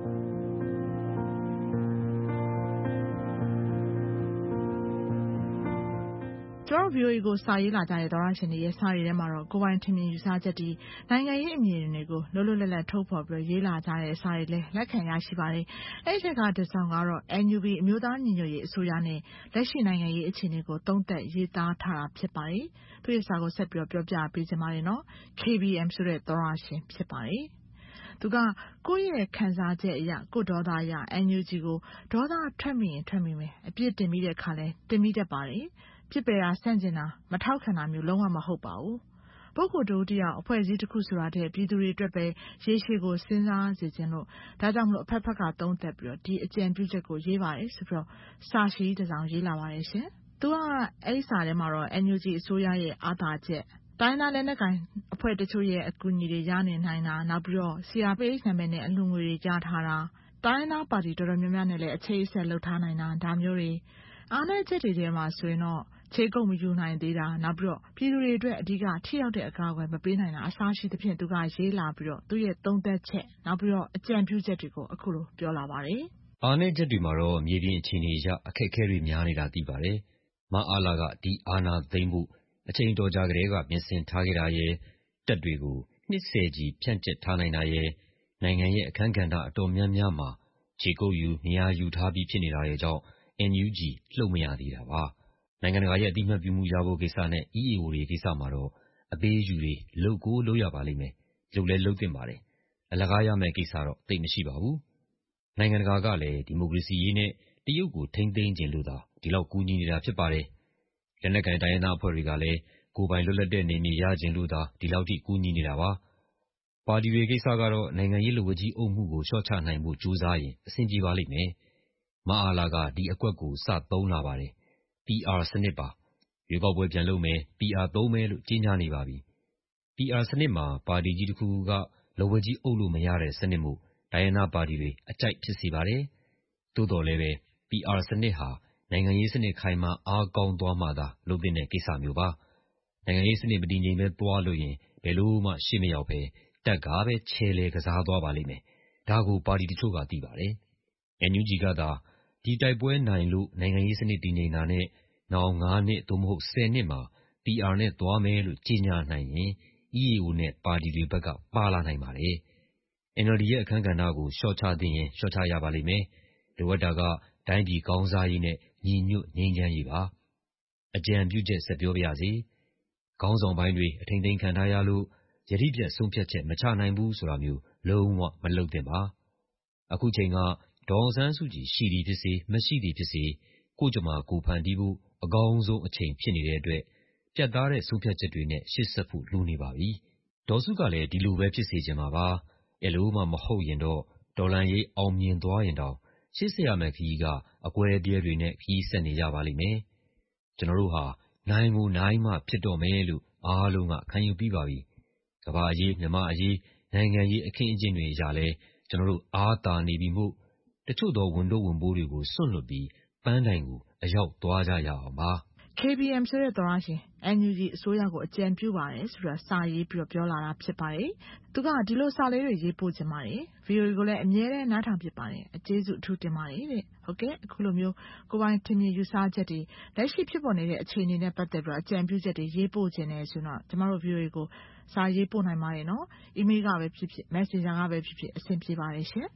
ကျွန်တော် VOA ကိုစာရေးလာကြတဲ့သောရရှင်တွေရဲ့စာတွေထဲမှာတော့ကိုယ်ပိုင်ထင်မြင်ယူဆချက်တွေနိုင်ငံရေးအမြင်တွေကိုလွတ်လွတ်လပ်လပ်ထုတ်ဖော်ပြီးရေးလာကြတဲ့စာတွေလည်းလက်ခံရရှိပါတယ်။အဲ့ဒီကတစ်စောင်ကတော့ NUG အမျိုးသားညီညွတ်ရေးအစိုးရနဲ့လက်ရှိနိုင်ငံရေးအခြေအနေကိုသုံးသပ်ရေးသားထားတာဖြစ်ပါတယ်။သူရဲ့စာကိုဆက်ပြီးတော့ပြောပြပေးချင်ပါတယ်နော်။ KBM ဆိုတဲ့သောရရှင်ဖြစ်ပါတယ်။သူကကိုယ့်ရဲ့ခံစားချက်အရာကိုဒေါသအရာ NUG ကိုဒေါသထွက်မိရင်ထွက်မိမယ်အပြစ်တင်မိတဲ့ခါလဲတင်မိတတ်ပါတယ်။ပြစ်ပယ်တာဆန့်ကျင်တာမထောက်ခံတာမျိုးလုံးဝမဟုတ်ပါဘူး။ပုဂ္ဂိုလ်တို့တရားအဖွဲ့အစည်းတစ်ခုဆိုတာတဲ့ပြည်သူတွေအတွက်ပဲရေရှည်ကိုစဉ်းစားစေခြင်းလို့ဒါကြောင့်မလို့အဖက်ဖက်ကသုံးသပ်ပြီးတော့ဒီအကြံပြုချက်ကိုရေးပါတယ်ဆိုပြီးတော့စာရှိတစ်စောင်ရေးလာပါတယ်ရှင်။သူကအဲ့ဒီစာထဲမှာတော့ NUG အစိုးရရဲ့အားသာချက်တိုင်းသားလက်နက်ကိုင်အဖွဲ့တချို့ရဲ့အကူအညီတွေရနေနိုင်တာနောက်ပြီးတော့ CRPH နာမည်နဲ့အလှူငွေတွေကြားထားတာတိုင်းသားပါတီတော်တော်များများနဲ့လည်းအခြေအဆက်လုပ်ထားနိုင်တာဒါမျိုးတွေအားနည်းချက်တွေထဲမှာဆိုရင်တော့ခြေကုပ်မယူနိုင်သေးတာနောက်ပြီးတော့ပြည်သူတွေအတွက်အဓိကထိရောက်တဲ့အကာအကွယ်မပေးနိုင်တာအစားရှိသဖြင့်သူကရေးလာပြီးတော့သူ့ရဲ့သုံးသက်ချက်နောက်ပြီးတော့အကြံပြုချက်တွေကိုအခုလိုပြောလာပါတယ်။အားနည်းချက်တွေမှာတော့မြေပြင်အခြေအနေအရအခက်အခဲတွေများနေတာသိပါတယ်။မအားလာကဒီအာဏာသိမ်းဖို့အချိန်တော်ကြာကတည်းကပြင်ဆင်ထားခဲ့တာရဲ့တပ်တွေကိုနှစ်ဆယ်ကြီးဖြန့်ကျက်ထားနိုင်တာရဲ့နိုင်ငံရဲ့အခန်းကဏ္ဍအတော်များများမှာခြေကုပ်ယူနေရာယူထားပြီးဖြစ်နေတာရဲ့ကြောင့် NUG လှုပ်မရသေးတာပါ။နိုင်ငံတကာရဲ့အသိအမှတ်ပြုမှုရဖို့ကိစ္စနဲ့ EAO တွေကိစ္စမှာတော့အပေးအယူတွေလုပ်ကိုလုပ်ရပါလိမ့်မယ်။လုပ်လဲလုပ်သင့်ပါတယ်။အလကားရမယ့်ကိစ္စတော့သိပ်မရှိပါဘူး။နိုင်ငံတကာကလည်းဒီမိုကရေစီရေးနဲ့တရုတ်ကိုထိန်းသိမ်းခြင်းလို့သာဒီလောက်ကူညီနေတာဖြစ်ပါတယ်။လက်နက်ကိုင်တိုင်းရင်းသားအဖွဲ့တွေကလည်းကိုယ်ပိုင်လွတ်လပ်တဲ့နေမြေရခြင်းလို့သာဒီလောက်ထိကူညီနေတာပါ။ပါတီတွေကိစ္စကတော့နိုင်ငံရေးလက်ဝါးကြီးအုပ်မှုကိုလျှော့ချနိုင်ဖို့ကြိုးစားရင်အဆင်ပြေပါလိမ့်မယ်။မအားလာကဒီအကွက်ကိုစသုံးလာပါတယ်။ PR စနစ်ပါ။ရွေးကောက်ပွဲပြန်လုပ်မယ် PR သုံးမယ်လို့ကြေညာနေပါပြီ။ PR စနစ်မှာပါတီကြီးတစ်ခုခုကလက်ဝါးကြီးအုပ်လို့မရတဲ့စနစ်မို့တိုင်းရင်းသားပါတီတွေအကြိုက်ဖြစ်စေပါတယ်။သို့တော်လည်းပဲ PR စနစ်ဟာနိုင်ငံရေးစနစ်ခိုင်မာအားကောင်းသွားမှသာလုပ်သင့်တဲ့ကိစ္စမျိုးပါ။နိုင်ငံရေးစနစ်မတည်ငြိမ်ပဲသွားလို့ရင်ဘယ်လို့မှရှေ့မရောက်ပဲတပ်ကပဲခြေလှယ်ကစားသွားပါလိမ့်မယ်။ဒါကိုပါတီတချို့ကသိပါတယ်။ NUG ကသာဒီတိုက်ပွဲနိုင်လို့နိုင်ငံရေးစနစ်တည်ငြိမ်တာနဲ့နောက်9 နှစ်သို့မဟုတ်10 နှစ်မှာ PR နဲ့သွားမယ်လို့ကြေညာနိုင်ရင် EAO နဲ့ပါတီတွေဘက်ကပါလာနိုင်ပါတယ်။ NLD ရဲ့အခန်းကဏ္ဍကိုလျှော့ချသင့်ရင်လျှော့ချရပါလိမ့်မယ်။လိုအပ်တာကတိုင်းပြည်ကောင်းစားရေးနဲ့ညီညွတ်ငြိမ်းချမ်းရေးပါ။အကြံပြုချက်ဆက်ပြောပါရစေ။ခေါင်းဆောင်ပိုင်းတွေအထိန်းသိမ်းခံထားရလို့ယတိပြတ်ဆုံးဖြတ်ချက်မချနိုင်ဘူးဆိုတာမျိုးလုံးဝမလုပ်သင့်ပါ။အခုချိန်ကဒေါ်အောင်ဆန်းစုကြည်ရှိသည်ဖြစ်စေမရှိသည်ဖြစ်စေကိုယ့်ကြမ္မာကိုယ်ဖန်တီးဖို့အကောင်းဆုံးအချိန်ဖြစ်နေတဲ့အတွက်ပြတ်သားတဲ့ဆုံးဖြတ်ချက်တွေနဲ့ရှေ့ဆက်ဖို့လိုနေပါပြီ။ဒေါ်စုကလည်းဒီလိုပဲဖြစ်စေချင်မှာပါ။အဲ့လိုမှမဟုတ်ရင်တော့တော်လှန်ရေးအောင်မြင်သွားရင်တောင်ရှေ့ဆက်ရမယ့်ခရီးကအကွဲအပြဲတွေနဲ့ခရီးဆက်နေကြပါလိမ့်မယ်။ကျွန်တော်တို့ဟာနိုင်ကိုနိုင်မှဖြစ်တော့မယ်လို့အားလုံးကခံယူပြီးပါပြီ။ကမ္ဘာအရေးမြန်မာအရေးနိုင်ငံရေးအခင်းအကျင်းတွေအရာလဲကျွန်တော်တို့အားသာနေပြီမို့တချို့သောဝန်တို့ဝန်ပိုးတွေကိုစွန့်လွတ်ပြီးပန်းတိုင်ကိုအရောက်သွားကြရအောင်ပါ။ KBM ဆိုတဲ့သောရရှင် NUG အစိုးရကိုအကြံပြုပါတယ်ဆိုတာစာရေးပြီးတော့ပြောလာတာဖြစ်ပါတယ်။သူကဒီလိုစာလေးတွေရေးပို့ခြင်းပါတယ်။ VOA ကိုလည်းအမြဲတမ်းနားထောင်ဖြစ်ပါတယ်။အကျေးဇူးအထူးတင်ပါတယ်တဲ့။ဟုတ်ကဲ့အခုလိုမျိုးကိုပိုင်ထင်မြင်ယူဆချက်တွေလက်ရှိဖြစ်ပေါ်နေတဲ့အခြေအနေနဲ့ပတ်သက်ပြီးတော့အကြံပြုချက်တွေရေးပို့ခြင်းနဲ့ဆိုတော့ကျမတို့ VOA ကိုစာရေးပို့နိုင်ပါတယ်နော်။ email ကပဲဖြစ်ဖြစ် messenger ကပဲဖြစ်ဖြစ်အဆင်ပြေပါတယ်ရှင်။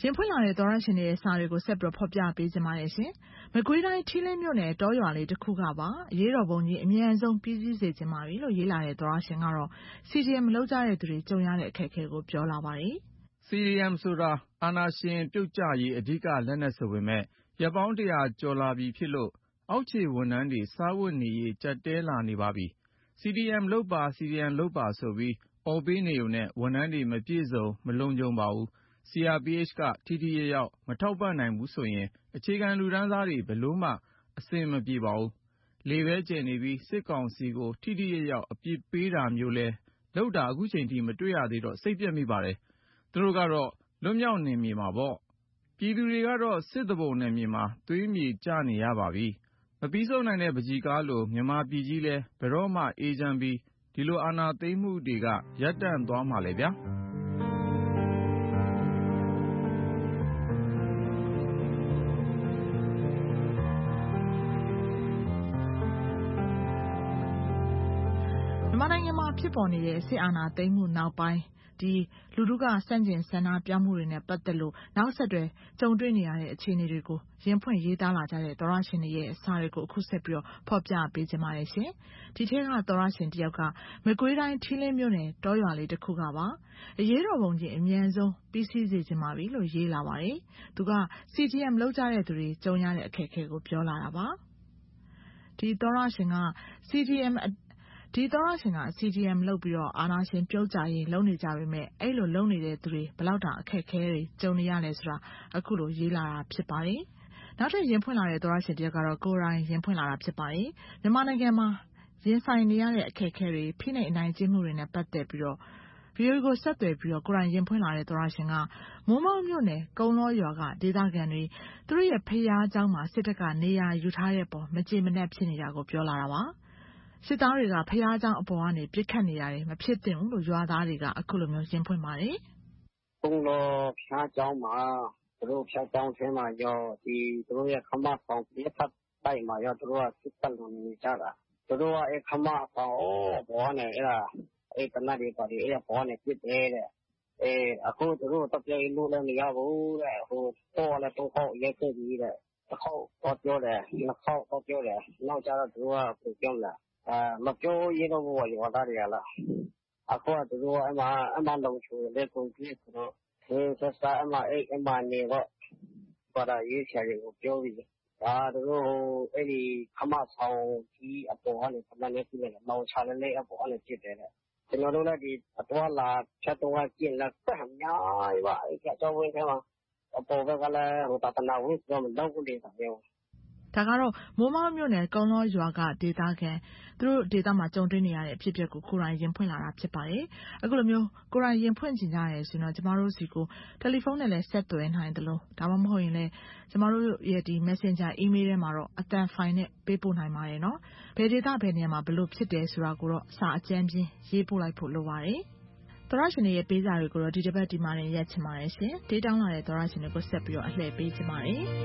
ရင်ဖွင့်လာတဲ့သောရရှင်တွေရဲ့စာတွေကိုဆက်ပြီးဖော်ပြပေးကြပါရစေ။မကွေးတိုင်းထီးလင်းမြို့နယ်တောရွာလေးတစ်ခုကပါအရေးတော်ပုံကြီးအမြန်ဆုံးပြီးစီးစေချင်ပါပြီလို့ရေးလာတဲ့သောရရှင်ကတော့ CDM မလုပ်ကြတဲ့သူတွေကြုံရတဲ့အခက်အခဲကိုပြောလာပါတယ်။ CDM ဆိုတာအာဏာရှင်ပြုတ်ကျရေးအဓိကလက်နက်ဆိုပေမဲ့ရပ်ပေါင်း100ကျော်လာပြီဖြစ်လို့အောက်ခြေဝန်ထမ်းတွေစားဝတ်နေရေးကြပ်တဲလာနေပါပြီ။ CDM လုပ်ပါ CDM လုပ်ပါဆိုပြီးအော်ပေးနေုံနဲ့ဝန်ထမ်းတွေမပြည့်စုံမလုံခြုံပါဘူး။ CRPH ကထိထိရောက်မထောက်ပံ့နိုင်ဘူးဆိုရင်အခြေခံလူတန်းစားတွေဘယ်လို့မှအဆင်မပြေပါဘူး။လေပဲကျယ်နေပြီးစစ်ကောင်စီကိုထိထိရောက်အပြစ်ပေးတာမျိုးလဲလောက်တာအခုချိန်ထိမတွေ့ရသေးတော့စိတ်ပြက်မိပါတယ်။သူတို့ကတော့လွတ်မြောက်နေမြေမှာပေါ့။ပြည်သူတွေကတော့စစ်တဘုံနယ်မြေမှာသွေးမြေကျနေရပါပြီ။မပြီးဆုံးနိုင်တဲ့ပကြီးကားလိုမြန်မာပြည်ကြီးလဲဘယ်တော့မှအေးချမ်းပြီးဒီလိုအာဏာသိမ်းမှုတွေကရပ်တန့်သွားမှာလဲဗျာ။မြန်မာနိုင်ငံမှာဖြစ်ပေါ်နေတဲ့စစ်အာဏာသိမ်းမှုနောက်ပိုင်းလူထုကစန့်ကျင်ဆန္ဒပြမှုတွေနဲ့ပတ်သက်လို့နောက်ဆက်တွဲကြုံတွေ့နေရတဲ့အခြေအနေတွေကိုရင်ဖွင့်ရေးသားလာကြတဲ့သောရရှင်တွေရဲ့စာတွေကိုအခုဆက်ပြီးဖော်ပြပေးကြပါရစေ။ဒီထဲကသောရရှင်တယောက်ကမကွေးတိုင်းထီးလင်းမြို့နယ်တောရွာလေးတစ်ခုကပါအရေးတော်ပုံကြီးအမြန်ဆုံးပြီးစီးစေချင်ပါပြီလို့ရေးလာပါတယ်။သူက CDM လုပ်ကြတဲ့သူတွေကြုံရတဲ့အခက်အခဲကိုပြောလာတာပါ။ဒီသောရရှင်က CDM လုပ်ပြီးအာဏာရှင်ပြုတ်ကျရေးလုပ်နေကြပေမဲ့အဲ့လိုလုပ်နေတဲ့သူတွေဘယ်လောက်တာအခက်အခဲတွေကြုံနေရလဲဆိုတာအခုလိုရေးလာတာဖြစ်ပါတယ်။နောက်ထပ်ရင်ဖွင့်လာတဲ့သောရရှင်တယောက်ကတော့ကိုယ်တိုင်ရင်ဖွင့်လာတာဖြစ်ပါတယ်။မြန်မာနိုင်ငံမှာရင်ဆိုင်နေရတဲ့အခက်အခဲတွေဖိနှိပ်အနိုင်ကျင့်မှုတွေနဲ့ပတ်သက်ပြီးတော့ VOA ကိုဆက်သွယ်ပြီးကိုယ်တိုင်ရင်ဖွင့်လာတဲ့သောရရှင်ကမိုးမောက်မြို့နယ်ကုန်းလောရွာကဒေသခံတွေသူတို့ရဲ့ဖျားเจ้าမှာစစ်တပ်ကနေရာယူထားတဲ့ပေါ်မကြေမနက်ဖြစ်နေတာကိုပြောလာတာပါ။စစ်သားတွေကဖျားเจ้าအပေါ်ကနေပြစ်ခတ်နေရတယ်မဖြစ်သင့်ဘူးလို့ရွာသားတွေကအခုလိုမျိုးရင်ဖွင့်ပါတယ်။ကုန်းလောဖျားเจ้าမှာသူတို့ဖျားเจ้าထဲမှာရောသူတို့ရဲ့ခမဆောင်ပြတ်တိုက်မှာရောသူတို့ကစစ်တပ်လုံးနေကြတာသူတို့ကခမဆောင်ဘောနဲ့အဲ့တနတ်တွေပါဒီအဲ့ဘောနဲ့ပြစ်တယ်တဲ့အခုသူတို့တော့ပြေလို့လည်းမရဘူးတဲ့ဟိုပေါ်လည်းတော့ခေါက်ရဲခဲ့ပြီးတဲ့တစ်ခေါက်တော့ပြောတယ်နှစ်ခေါက်တော့ပြောတယ်နောက်ကျတော့သူကပြန်ပြောလာမပြောရတော့ဘူးရွာသားတွေကလားအခုကသူတို့အမှလုံချူတဲ့ကုန်ပြည့်ဆိုတော့ဆက်စားအမှနေတော့ပါရရေးချင်ကိုပြောပြီးသူတို့အဲ့ဒီခမဆောင်ကြီးအပေါ်ကနေခမနဲ့ပြည့်တယ်လောင်ချလည်းအပေါ်ကနေပြစ်တယ်ကျွန်တော်တို့လည်းဒီအတော်လာဖြတ်တော့ကျင်လာဆက်အများကြီးပါအဲ့ကြောင့်ဝင်ထဲမှာအပေါ်ဘက်ကလည်းဟိုတနာဝင်တော့မတော့ဘူးလေဒါပြောဒါကတော့မိုးမောက်မြို့နယ်ကုန်းလောရွာကဒေသခံသူတို့ဒေသမှာကြုံတွေ့နေရတဲ့အဖြစ်အပျက်ကိုကိုယ်တိုင်ရင်ဖွင့်လာတာဖြစ်ပါတယ်။အခုလိုမျိုးကိုယ်တိုင်ရင်ဖွင့်ကြရရဲဆိုတော့ကျမတို့စီကိုတယ်လီဖုန်းနဲ့လည်းဆက်သွယ်နိုင်တယ်လို့ဒါမှမဟုတ်ရင်လည်းကျမတို့ရဲ့ဒီ Messenger email ထဲမှာတော့အတန်ဖိုင်နဲ့ပေးပို့နိုင်ပါတယ်နော်။ဘယ်ဒေသဘယ်နေရာမှာဘယ်လိုဖြစ်တယ်ဆိုတာကိုတော့စာအကျဉ်းပြင်းရေးပို့လိုက်ဖို့လိုပါတယ်။သောရရှင်တွေရဲ့ပေးစာတွေကိုတော့ဒီတစ်ပတ်ဒီမှာရက်ချင်ပါတယ်ရှင်။ဒေးတောင်းလာတဲ့သောရရှင်တွေကိုဆက်ပြီးတော့အလှည့်ပေးချင်ပါတယ်။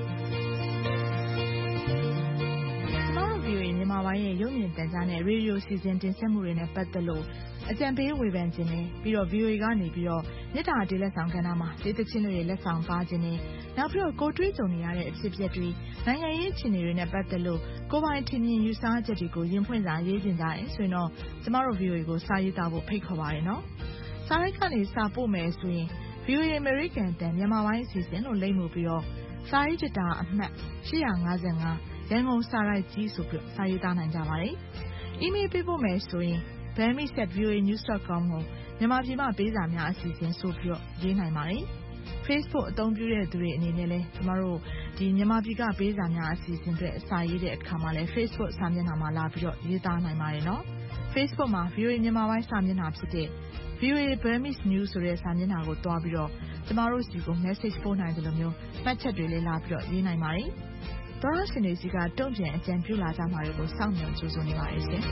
မြန်မာပိုင်းရဲ့ရုပ်မြင်သံကြားနဲ့ရေဒီယိုစီစဉ်တင်ဆက်မှုတွေနဲ့ပတ်သက်လို့အကြံပေးဝေဖန်ခြင်းနဲ့ပြီးတော့ VOA ကနေပြီးတော့မြစ်တာတေးလက်ဆောင်ကဏ္ဍမှာဒေသချင်းတွေလက်ဆောင်ပါခြင်းနဲ့နောက်ပြီးတော့ကိုတွေးကြုံနေရတဲ့အဖြစ်အပျက်တွေနိုင်ငံရေးအခြေအနေတွေနဲ့ပတ်သက်လို့ကိုပိုင်ထင်မြင်ယူဆချက်တွေကိုရင်ဖွင့်စာရေးတင်ကြရင်ဆိုရင်တော့ကျမတို့ VOA ကိုစာရေးသားဖို့ဖိတ်ခေါ်ပါရနော်။စာရိုက်ကနေစာပို့မယ်ဆိုရင် VOA American တန်မြန်မာပိုင်းအစီအစဉ်လို့လိမ့်မှုပြီးတော့စာရေးကြတာအမှတ်855ရန်ကုန်စာရိုက်ကြီးဆိုပြီးစာရေးသားနိုင်ကြပါတယ်။ email ပေးဖို့မယ်ဆိုရင် bami@voanews.com ကိုမြန်မာပြည်မှာပေးစာများအစီအစဉ်ဆိုပြီးရေးနိုင်ပါတယ်။ Facebook အသုံးပြုတဲ့သူတွေအနေနဲ့လည်းကျမတို့ဒီမြန်မာပြည်ကပေးစာများအစီအစဉ်တွေအစာရေးတဲ့အခါမှာလည်း Facebook စာမျက်နှာမှာလာပြီးတော့ရေးသားနိုင်ပါတယ်နော်။ Facebook မှာ VOA မြန်မာပိုင်းစာမျက်နှာဖြစ်တဲ့ VOA Burmese News ဆိုတဲ့စာမျက်နှာကိုတွားပြီးတော့ကျမတို့စီကို message ပို့နိုင်တယ်လို့မျိုးမှတ်ချက်တွေလေးလာပြီးတော့ရေးနိုင်ပါတယ်။သောရရှင်တွေစီကတုံ့ပြန်အကြံပြုလာကြမှာတွေကိုစောင့်မျှော်ကြိုးစားနေပါရဲ့ရှင်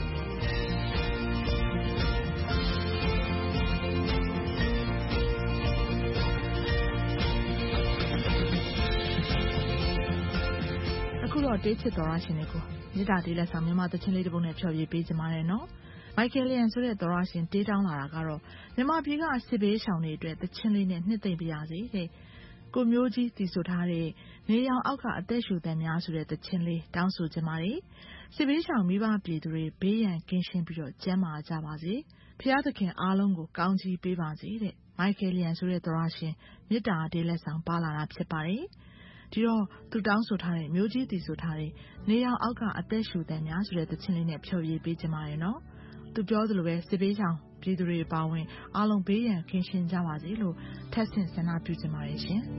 အခုတော့တေးချစ်သောရရှင်တွေကိုမြစ်တာတေးလက်ဆောင်မြန်မာသချင်းလေးတစ်ပုဒ်နဲ့ဖျော်ဖြေပေးကြပါရနော်မိုက်ကယ်လျန်ဆိုတဲ့သောရရှင်တေးတောင်းလာတာကတော့မြန်မာပြည်ကစစ်ဘေးရှောင်တွေအတွက်သချင်းလေးနဲ့နှစ်သိမ့်ပြရစီတဲ့ကိုမျိုးကြီးတည်ဆိုထားတဲ့နေရောင်အောက်ကအသက်ရှူသံများဆိုတဲ့သချင်းလေးတောင်းဆိုခြင်းပါတယ်။စစ်ဘေးရှောင်မိဘပြည်သူတွေဘေးရန်ကင်းရှင်းပြီးတော့ကျန်းမာကြပါစေ။ဖျားသခင်အားလုံးကိုကောင်းချီးပေးပါစေတဲ့မိုက်ကယ်လျံဆိုတဲ့သရရှင်မေတ္တာတေးလက်ဆောင်ပါလာတာဖြစ်ပါတယ်။ဒီတော့သူတောင်းဆိုထားတဲ့မျိုးကြီးတည်ဆိုထားတဲ့နေရောင်အောက်ကအသက်ရှူသံများဆိုတဲ့သချင်းလေးနဲ့ဖြော်ပြပေးခြင်းပါတယ်နော်။သူပြောသလိုပဲစစ်ဘေးရှောင်ပြည်သူတွေပါဝင်အားလုံးဘေးရန်ကင်းရှင်းကြပါစေလို့ထပ်ဆင့်ဆန္ဒပြုခြင်းပါတယ်ရှင်။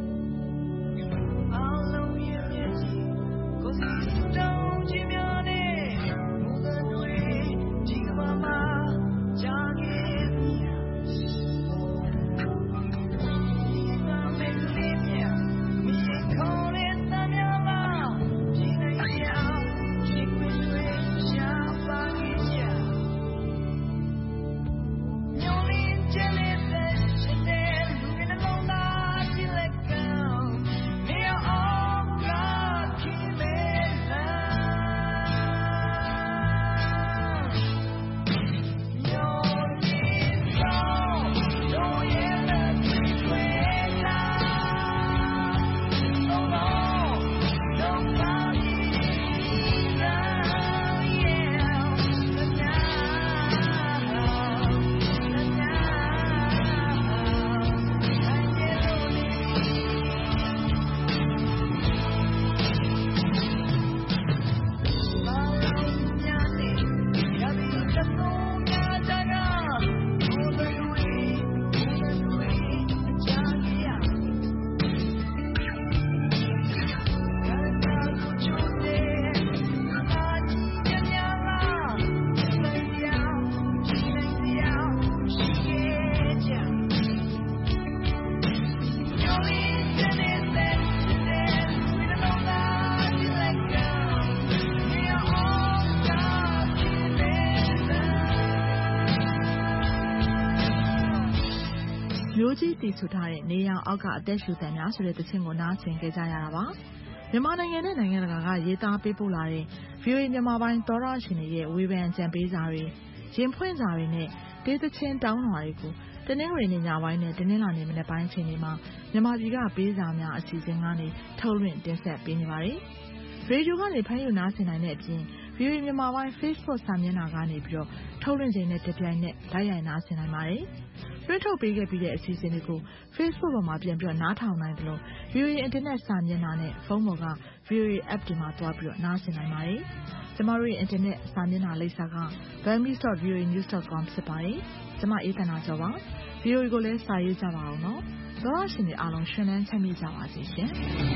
မျိုးကြီးတည်ဆိုထားတဲ့နေရောင်အောက်ကအသက်ရှူသံများဆိုတဲ့သချင်းကိုနားဆင်ကြကြရတာပါမြန်မာနိုင်ငံနဲ့နိုင်ငံတကာကရေးသားပေးပို့လာတဲ့ VOA မြန်မာပိုင်းသောရရှင်တွေရဲ့ဝေဖန်ကြံပေးစာတွေရင်ဖွင့်စာတွေနဲ့ဒေသချင်းတောင်းလွှာတွေကိုတနင်္ဂနွေနေ့ညပိုင်းနဲ့တနင်္လာနေ့မနက်ပိုင်းချိန်တွေမှာမြန်မာပြည်ကပေးစာများအစီအစဉ်ကနေထုတ်လွှင့်တင်ဆက်ပေးနေပါတယ်ရေဒီယိုကနေဖမ်းယူနားဆင်နိုင်တဲ့အပြင် VOA မြန်မာပိုင်း Facebook စာမျက်နှာကနေပြီးတော့ထုတ်လွှင့်ချိန်နဲ့တပြိုင်နက်လိုက်ရိုက်နားဆင်နိုင်ပါတယ်လွှင့်ထုတ်ပေးခဲ့ပြီးတဲ့အစီအစဉ်တွေကို Facebook ပေါ်မှာပြန်ပြီးတော့နားထောင်နိုင်တယ်လို့ VOA Internet စာမျက်နှာနဲ့ဖုန်းပေါ်က VOA App တွေမှာတွားပြီးတော့နားဆင်နိုင်ပါတယ်ကျမတို့ရဲ့ Internet စာမျက်နှာလိပ်စာက burmese.voanews.com ဖြစ်ပါတယ်ကျမအေးသန္တာကျော်ပါ VOA ကိုလည်းစာရေးကြပါအောင်နော်သောရရှင်တွေအားလုံးရှင်လန်းချမ်းမြေ့ကြပါစေရှင်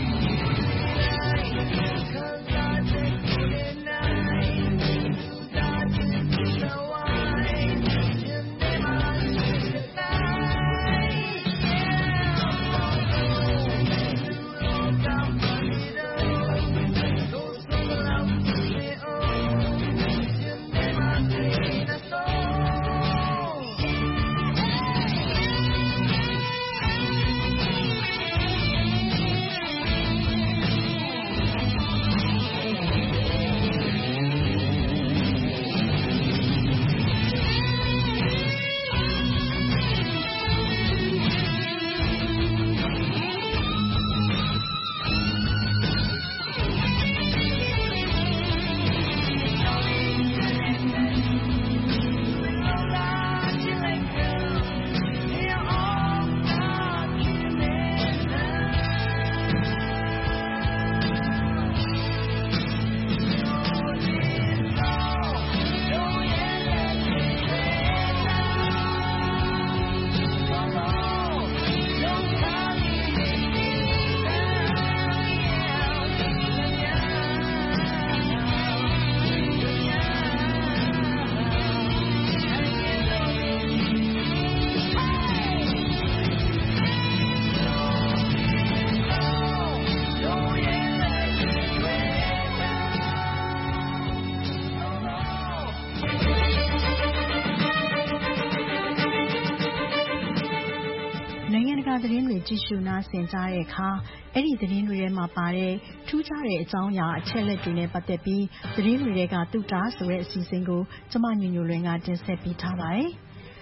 သတင်းတွေကြည့်ရှုနားဆင်ကြတဲ့အခါအဲ့ဒီသတင်းတွေထဲမှာပါတဲ့ထူးခြားတဲ့အကြောင်းအရာအချက်လက်တွေနဲ့ပတ်သက်ပြီးသတင်းတွေထဲကတူတာဆိုတဲ့အစီအစဉ်ကိုကျမညညလွင်ကတင်ဆက်ပေးထားပါတယ်။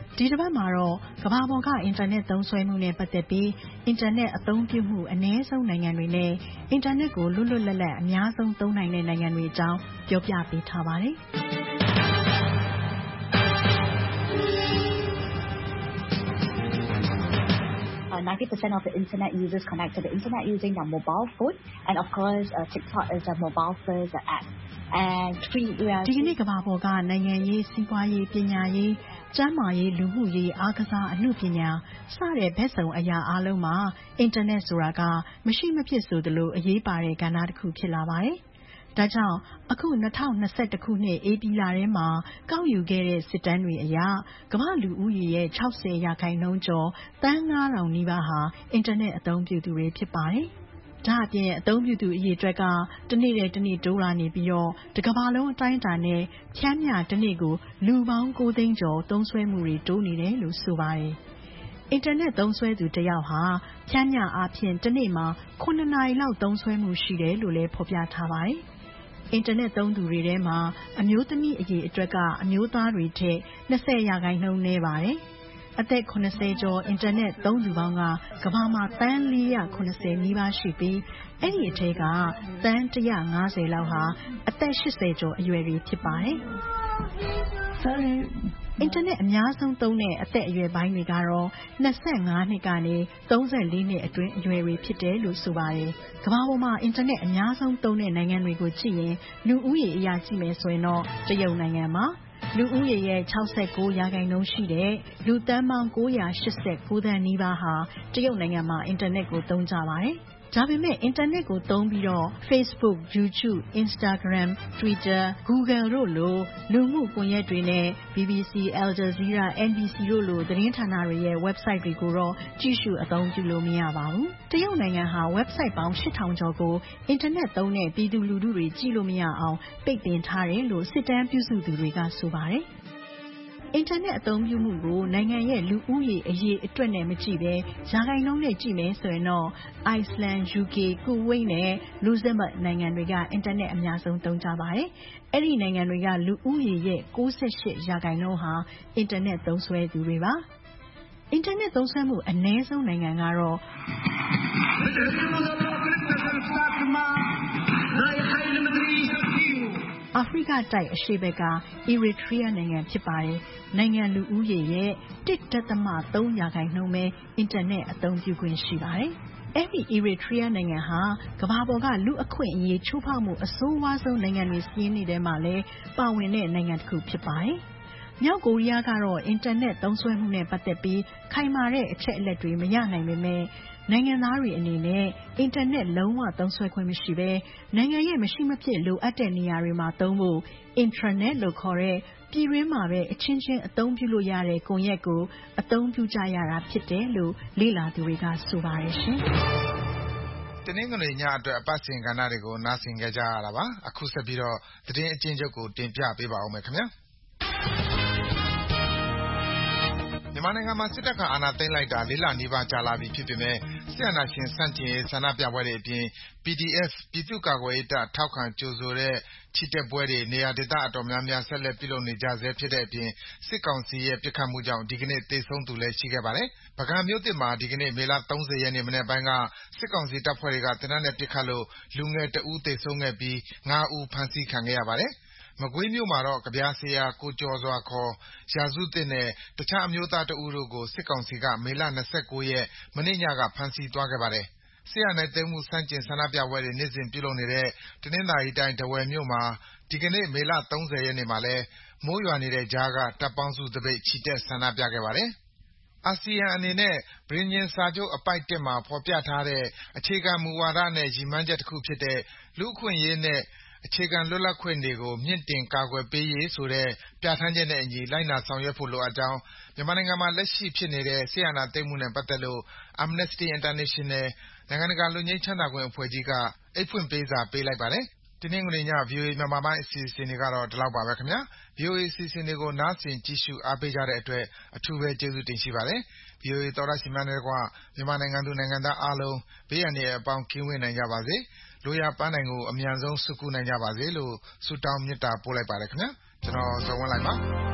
ဒီတစ်ပတ်မှာတော့ကမ္ဘာပေါ်ကအင်တာနက်သုံးစွဲမှုနဲ့ပတ်သက်ပြီးအင်တာနက်အသုံးပြုမှုအနည်းဆုံးနိုင်ငံတွေနဲ့အင်တာနက်ကိုလွတ်လွတ်လပ်လပ်အများဆုံးသုံးနိုင်တဲ့နိုင်ငံတွေအကြောင်းပြောပြပေးထားပါတယ်။ 90% of the internet users connect to the internet using their mobile phone, and of course, TikTok is a mobile first app. ဒီကနေ့ကမ္ဘာပေါ်ကနိုင်ငံရေးစီးပွားရေးပညာရေးကျန်းမာရေးလူမှုရေးအားကစားအမှုပညာစတဲ့ဘက်စုံအရာအားလုံးမှာအင်တာနက်ဆိုတာကမရှိမဖြစ်ဆိုသလိုအရေးပါတဲ့ကဏ္ဍတစ်ခုဖြစ်လာပါတယ်။ဒါကြောင့်အခု2021ခုနှစ်ဧပြီလထဲမှာကောက်ယူခဲ့တဲ့စစ်တမ်းတွေအရကမ္ဘာလူဦးရေရဲ့60%ကျော်သန်း9000နီးပါးဟာအင်တာနက်အသုံးပြုသူတွေဖြစ်ပါတယ်။ဒါအပြင်အသုံးပြုသူအရေအတွက်ကတစ်နေ့တနေ့တိုးလာနေပြီးတော့တစ်ကမ္ဘာလုံးအတိုင်းအတာနဲ့ဖြန်းမျှတစ်နေ့ကိုလူပေါင်း9သိန်းကျော်သုံးစွဲမှုတွေတိုးနေတယ်လို့ဆိုပါတယ်။အင်တာနက်သုံးစွဲသူတစ်ယောက်ဟာဖြန်းမျှအားဖြင့်တစ်နေ့မှာ9နာရီလောက်သုံးစွဲမှုရှိတယ်လို့လည်းဖော်ပြထားပါတယ်။အင်တာနက်သုံးသူတွေထဲမှာအမျိုးသမီးအရေအတွက်ကအမျိုးသားတွေထက်20%နည်းပါတယ်။အသက်80ကျော်အင်တာနက်သုံးသူပေါင်းကကမ္ဘာမှာသန်း490နီးပါးရှိပြီးအဲ့ဒီအထက်ကသန်း150လောက်ဟာအသက်80ကျော်အရွယ်တွေဖြစ်ပါတယ်။အင်တာနက်အများဆုံးသုံးတဲ့အသက်အရွယ်ပိုင်းတွေကတော့25နှစ်ကနေ34နှစ်အတွင်းအရွယ်တွေဖြစ်တယ်လို့ဆိုပါတယ်။ကမ္ဘာပေါ်မှာအင်တာနက်အများဆုံးသုံးတဲ့နိုင်ငံတွေကိုကြည့်ရင်လူဦးရေအရကြည့်မယ်ဆိုရင်တော့တရုတ်နိုင်ငံမှာလူဦးရေရဲ့69%ရှိတဲ့လူသန်းပေါင်း989သန်းနီးပါးဟာတရုတ်နိုင်ငံမှာအင်တာနက်ကိုသုံးကြပါတယ်။ဒါပေမဲ့အင်တာနက်ကိုသုံးပြီးတော့ Facebook, YouTube, Instagram, Twitter, Google တို့လိုလူမှုကွန်ရက်တွေနဲ့ BBC, Al Jazeera, NBC တို့လိုသတင်းဌာနတွေရဲ့ website တွေကိုတော့ကြည့်ရှုအသုံးပြုလို့မရပါဘူး။တရုတ်နိုင်ငံဟာ website ပေါင်း8000ကျော်ကိုအင်တာနက်သုံးတဲ့ပြည်သူလူထုတွေကြည့်လို့မရအောင်ပိတ်ပင်ထားတယ်လို့စစ်တမ်းပြုစုသူတွေကဆိုပါတယ်။အင်တာနက်အသုံးပြုမှုကိုနိုင်ငံရဲ့လူဦးရေအရေအတွက်နဲ့မကြည့်ဘဲရာခိုင်နှုန်းနဲ့ကြည့်မယ်ဆိုရင်တော့ Iceland, UK, Kuwait နဲ့ Luxembourg နိုင်ငံတွေကအင်တာနက်အများဆုံးသုံးကြပါတယ်။အဲ့ဒီနိုင်ငံတွေကလူဦးရေရဲ့98%ဟာအင်တာနက်သုံးစွဲသူတွေပါ။အင်တာနက်သုံးစွဲမှုအနည်းဆုံးနိုင်ငံကတော့အာဖရိကတိုက်အရှေ့ဘက်က Eritrea နိုင်ငံဖြစ်ပါတယ်။နိုင်ငံလူဦးရေရဲ့1.3%ပဲအင်တာနက်အသုံးပြုခွင့်ရှိပါတယ်။အဲ့ဒီ Eritrea နိုင်ငံဟာကမ္ဘာပေါ်ကလူအခွင့်အရေးချိုးဖောက်မှုအဆိုးဝါးဆုံးနိုင်ငံတွေစီးနေတယ်မှာလည်းပါဝင်တဲ့နိုင်ငံတစ်ခုဖြစ်ပါတယ်။မြောက်ကိုရီးယားကတော့အင်တာနက်သုံးစွဲမှုနဲ့ပတ်သက်ပြီးခိုင်မာတဲ့အချက်အလက်တွေမရနိုင်ပေမဲ့နိုင်ငံသားတွေအနေနဲ့အင်တာနက်လုံးဝသုံးစွဲခွင့်မရှိဘဲနိုင်ငံရဲ့မရှိမဖြစ်လိုအပ်တဲ့နေရာတွေမှာသုံးဖို့ intranet လို့ခေါ်တဲ့ပြည်တွင်းမှာပဲအချင်းချင်းအသုံးပြုလို့ရတဲ့ကွန်ရက်ကိုအသုံးပြုကြရတာဖြစ်တယ်လို့လေ့လာသူတွေကဆိုပါတယ်ရှင်။တနင်္ဂနွေညအတွက်အပတ်စဉ်ကဏ္ဍတွေကိုနားဆင်ကြရတာပါ။အခုဆက်ပြီးတော့သတင်းအကျဉ်းချုပ်ကိုတင်ပြပေးပါဦးမယ်ခင်ဗျာ။မြန်မာနိုင်ငံမှာစစ်တပ်ကအာဏာသိမ်းလိုက်တာ4လနီးပါးကြာလာပြီဖြစ်ပေမဲ့စစ်အာဏာရှင်ဆန့်ကျင်ရေးဆန္ဒပြပွဲတွေအပြင် PDF ပြည်သူ့ကာကွယ်ရေးတပ်ထောက်ခံကြိုဆိုတဲ့ချီတက်ပွဲတွေနေရာဒေသအတော်များများဆက်လက်ပြုလုပ်နေကြဆဲဖြစ်တဲ့အပြင်စစ်ကောင်စီရဲ့ပစ်ခတ်မှုကြောင့်ဒီကနေ့သေဆုံးသူလည်းရှိခဲ့ပါတယ်။ပုဂံမြို့သစ်မှာဒီကနေ့မေလ30ရက်နေ့မနက်ပိုင်းကစစ်ကောင်စီတပ်ဖွဲ့တွေကသေနတ်နဲ့ပစ်ခတ်လို့လူငယ်1ဦးသေဆုံးခဲ့ပြီး5ဦးဖမ်းဆီးခံခဲ့ရပါတယ်။မကွေးမြို့မှာတော့ကဗျာဆရာကိုကျော်စွာခေါ်ရာစုသစ်နဲ့တခြားအမျိုးသားတဦးတို့ကိုစစ်ကောင်စီကမေလ29ရက်မနေ့ညကဖမ်းဆီးသွားခဲ့ပါတယ်။စစ်အာဏာသိမ်းမှုဆန့်ကျင်ဆန္ဒပြပွဲတွေနေ့စဉ်ပြုလုပ်နေတဲ့တနင်္သာရီတိုင်းထားဝယ်မြို့မှာဒီကနေ့မေလ30ရက်နေ့မှာလည်းမိုးရွာနေတဲ့ကြားကတပ်ပေါင်းစုသပိတ်ချီတက်ဆန္ဒပြခဲ့ပါတယ်။အာဆီယံအနေနဲ့ပဋိညာဉ်စာချုပ်အပိုဒ် 1မှာဖော်ပြထားတဲ့အခြေခံမူဝါဒနဲ့ရည်မှန်းချက်တစ်ခုဖြစ်တဲ့လူ့အခွင့်အရေးနဲ့အခြေခံလွတ်လပ်ခွင့်တွေကိုမြင့်တင်ကာကွယ်ပေးရေးဆိုတဲ့ပြဋ္ဌာန်းချက်နဲ့အညီလိုက်နာဆောင်ရွက်ဖို့လိုအပ်ကြောင်းမြန်မာနိုင်ငံမှာလက်ရှိဖြစ်နေတဲ့စစ်အာဏာသိမ်းမှုနဲ့ပတ်သက်လို့ Amnesty International နိုင်ငံတကာလွတ်ငြိမ်းချမ်းသာခွင့်အဖွဲ့ကြီးကအိတ်ဖွင့်ပေးစာပေးလိုက်ပါတယ်။တနင်္ဂနွေည VOA မြန်မာပိုင်းအစီအစဉ်တွေကတော့ဒီလောက်ပါပဲခင်ဗျာ။ VOA အစီအစဉ်တွေကိုနားဆင်ကြည့်ရှုအားပေးကြတဲ့အတွက်အထူးပဲကျေးဇူးတင်ရှိပါတယ်။ VOA သောတရှင်များနဲ့တကွမြန်မာနိုင်ငံသူနိုင်ငံသားအားလုံးဘေးအန္တရာယ်အပေါင်းကင်းဝေးနိုင်ကြပါစေ။လိုရာပန်းနိုင်ကိုအမြန်ဆုံးဆုဂုနိုင်ကြပါစေလို့ဆုတောင်းမေတ္တာပို့လိုက်ပါတယ်ခင်ဗျာ။ကျွန်တော်ဇော်ဝင်းလှိုင်ပါ။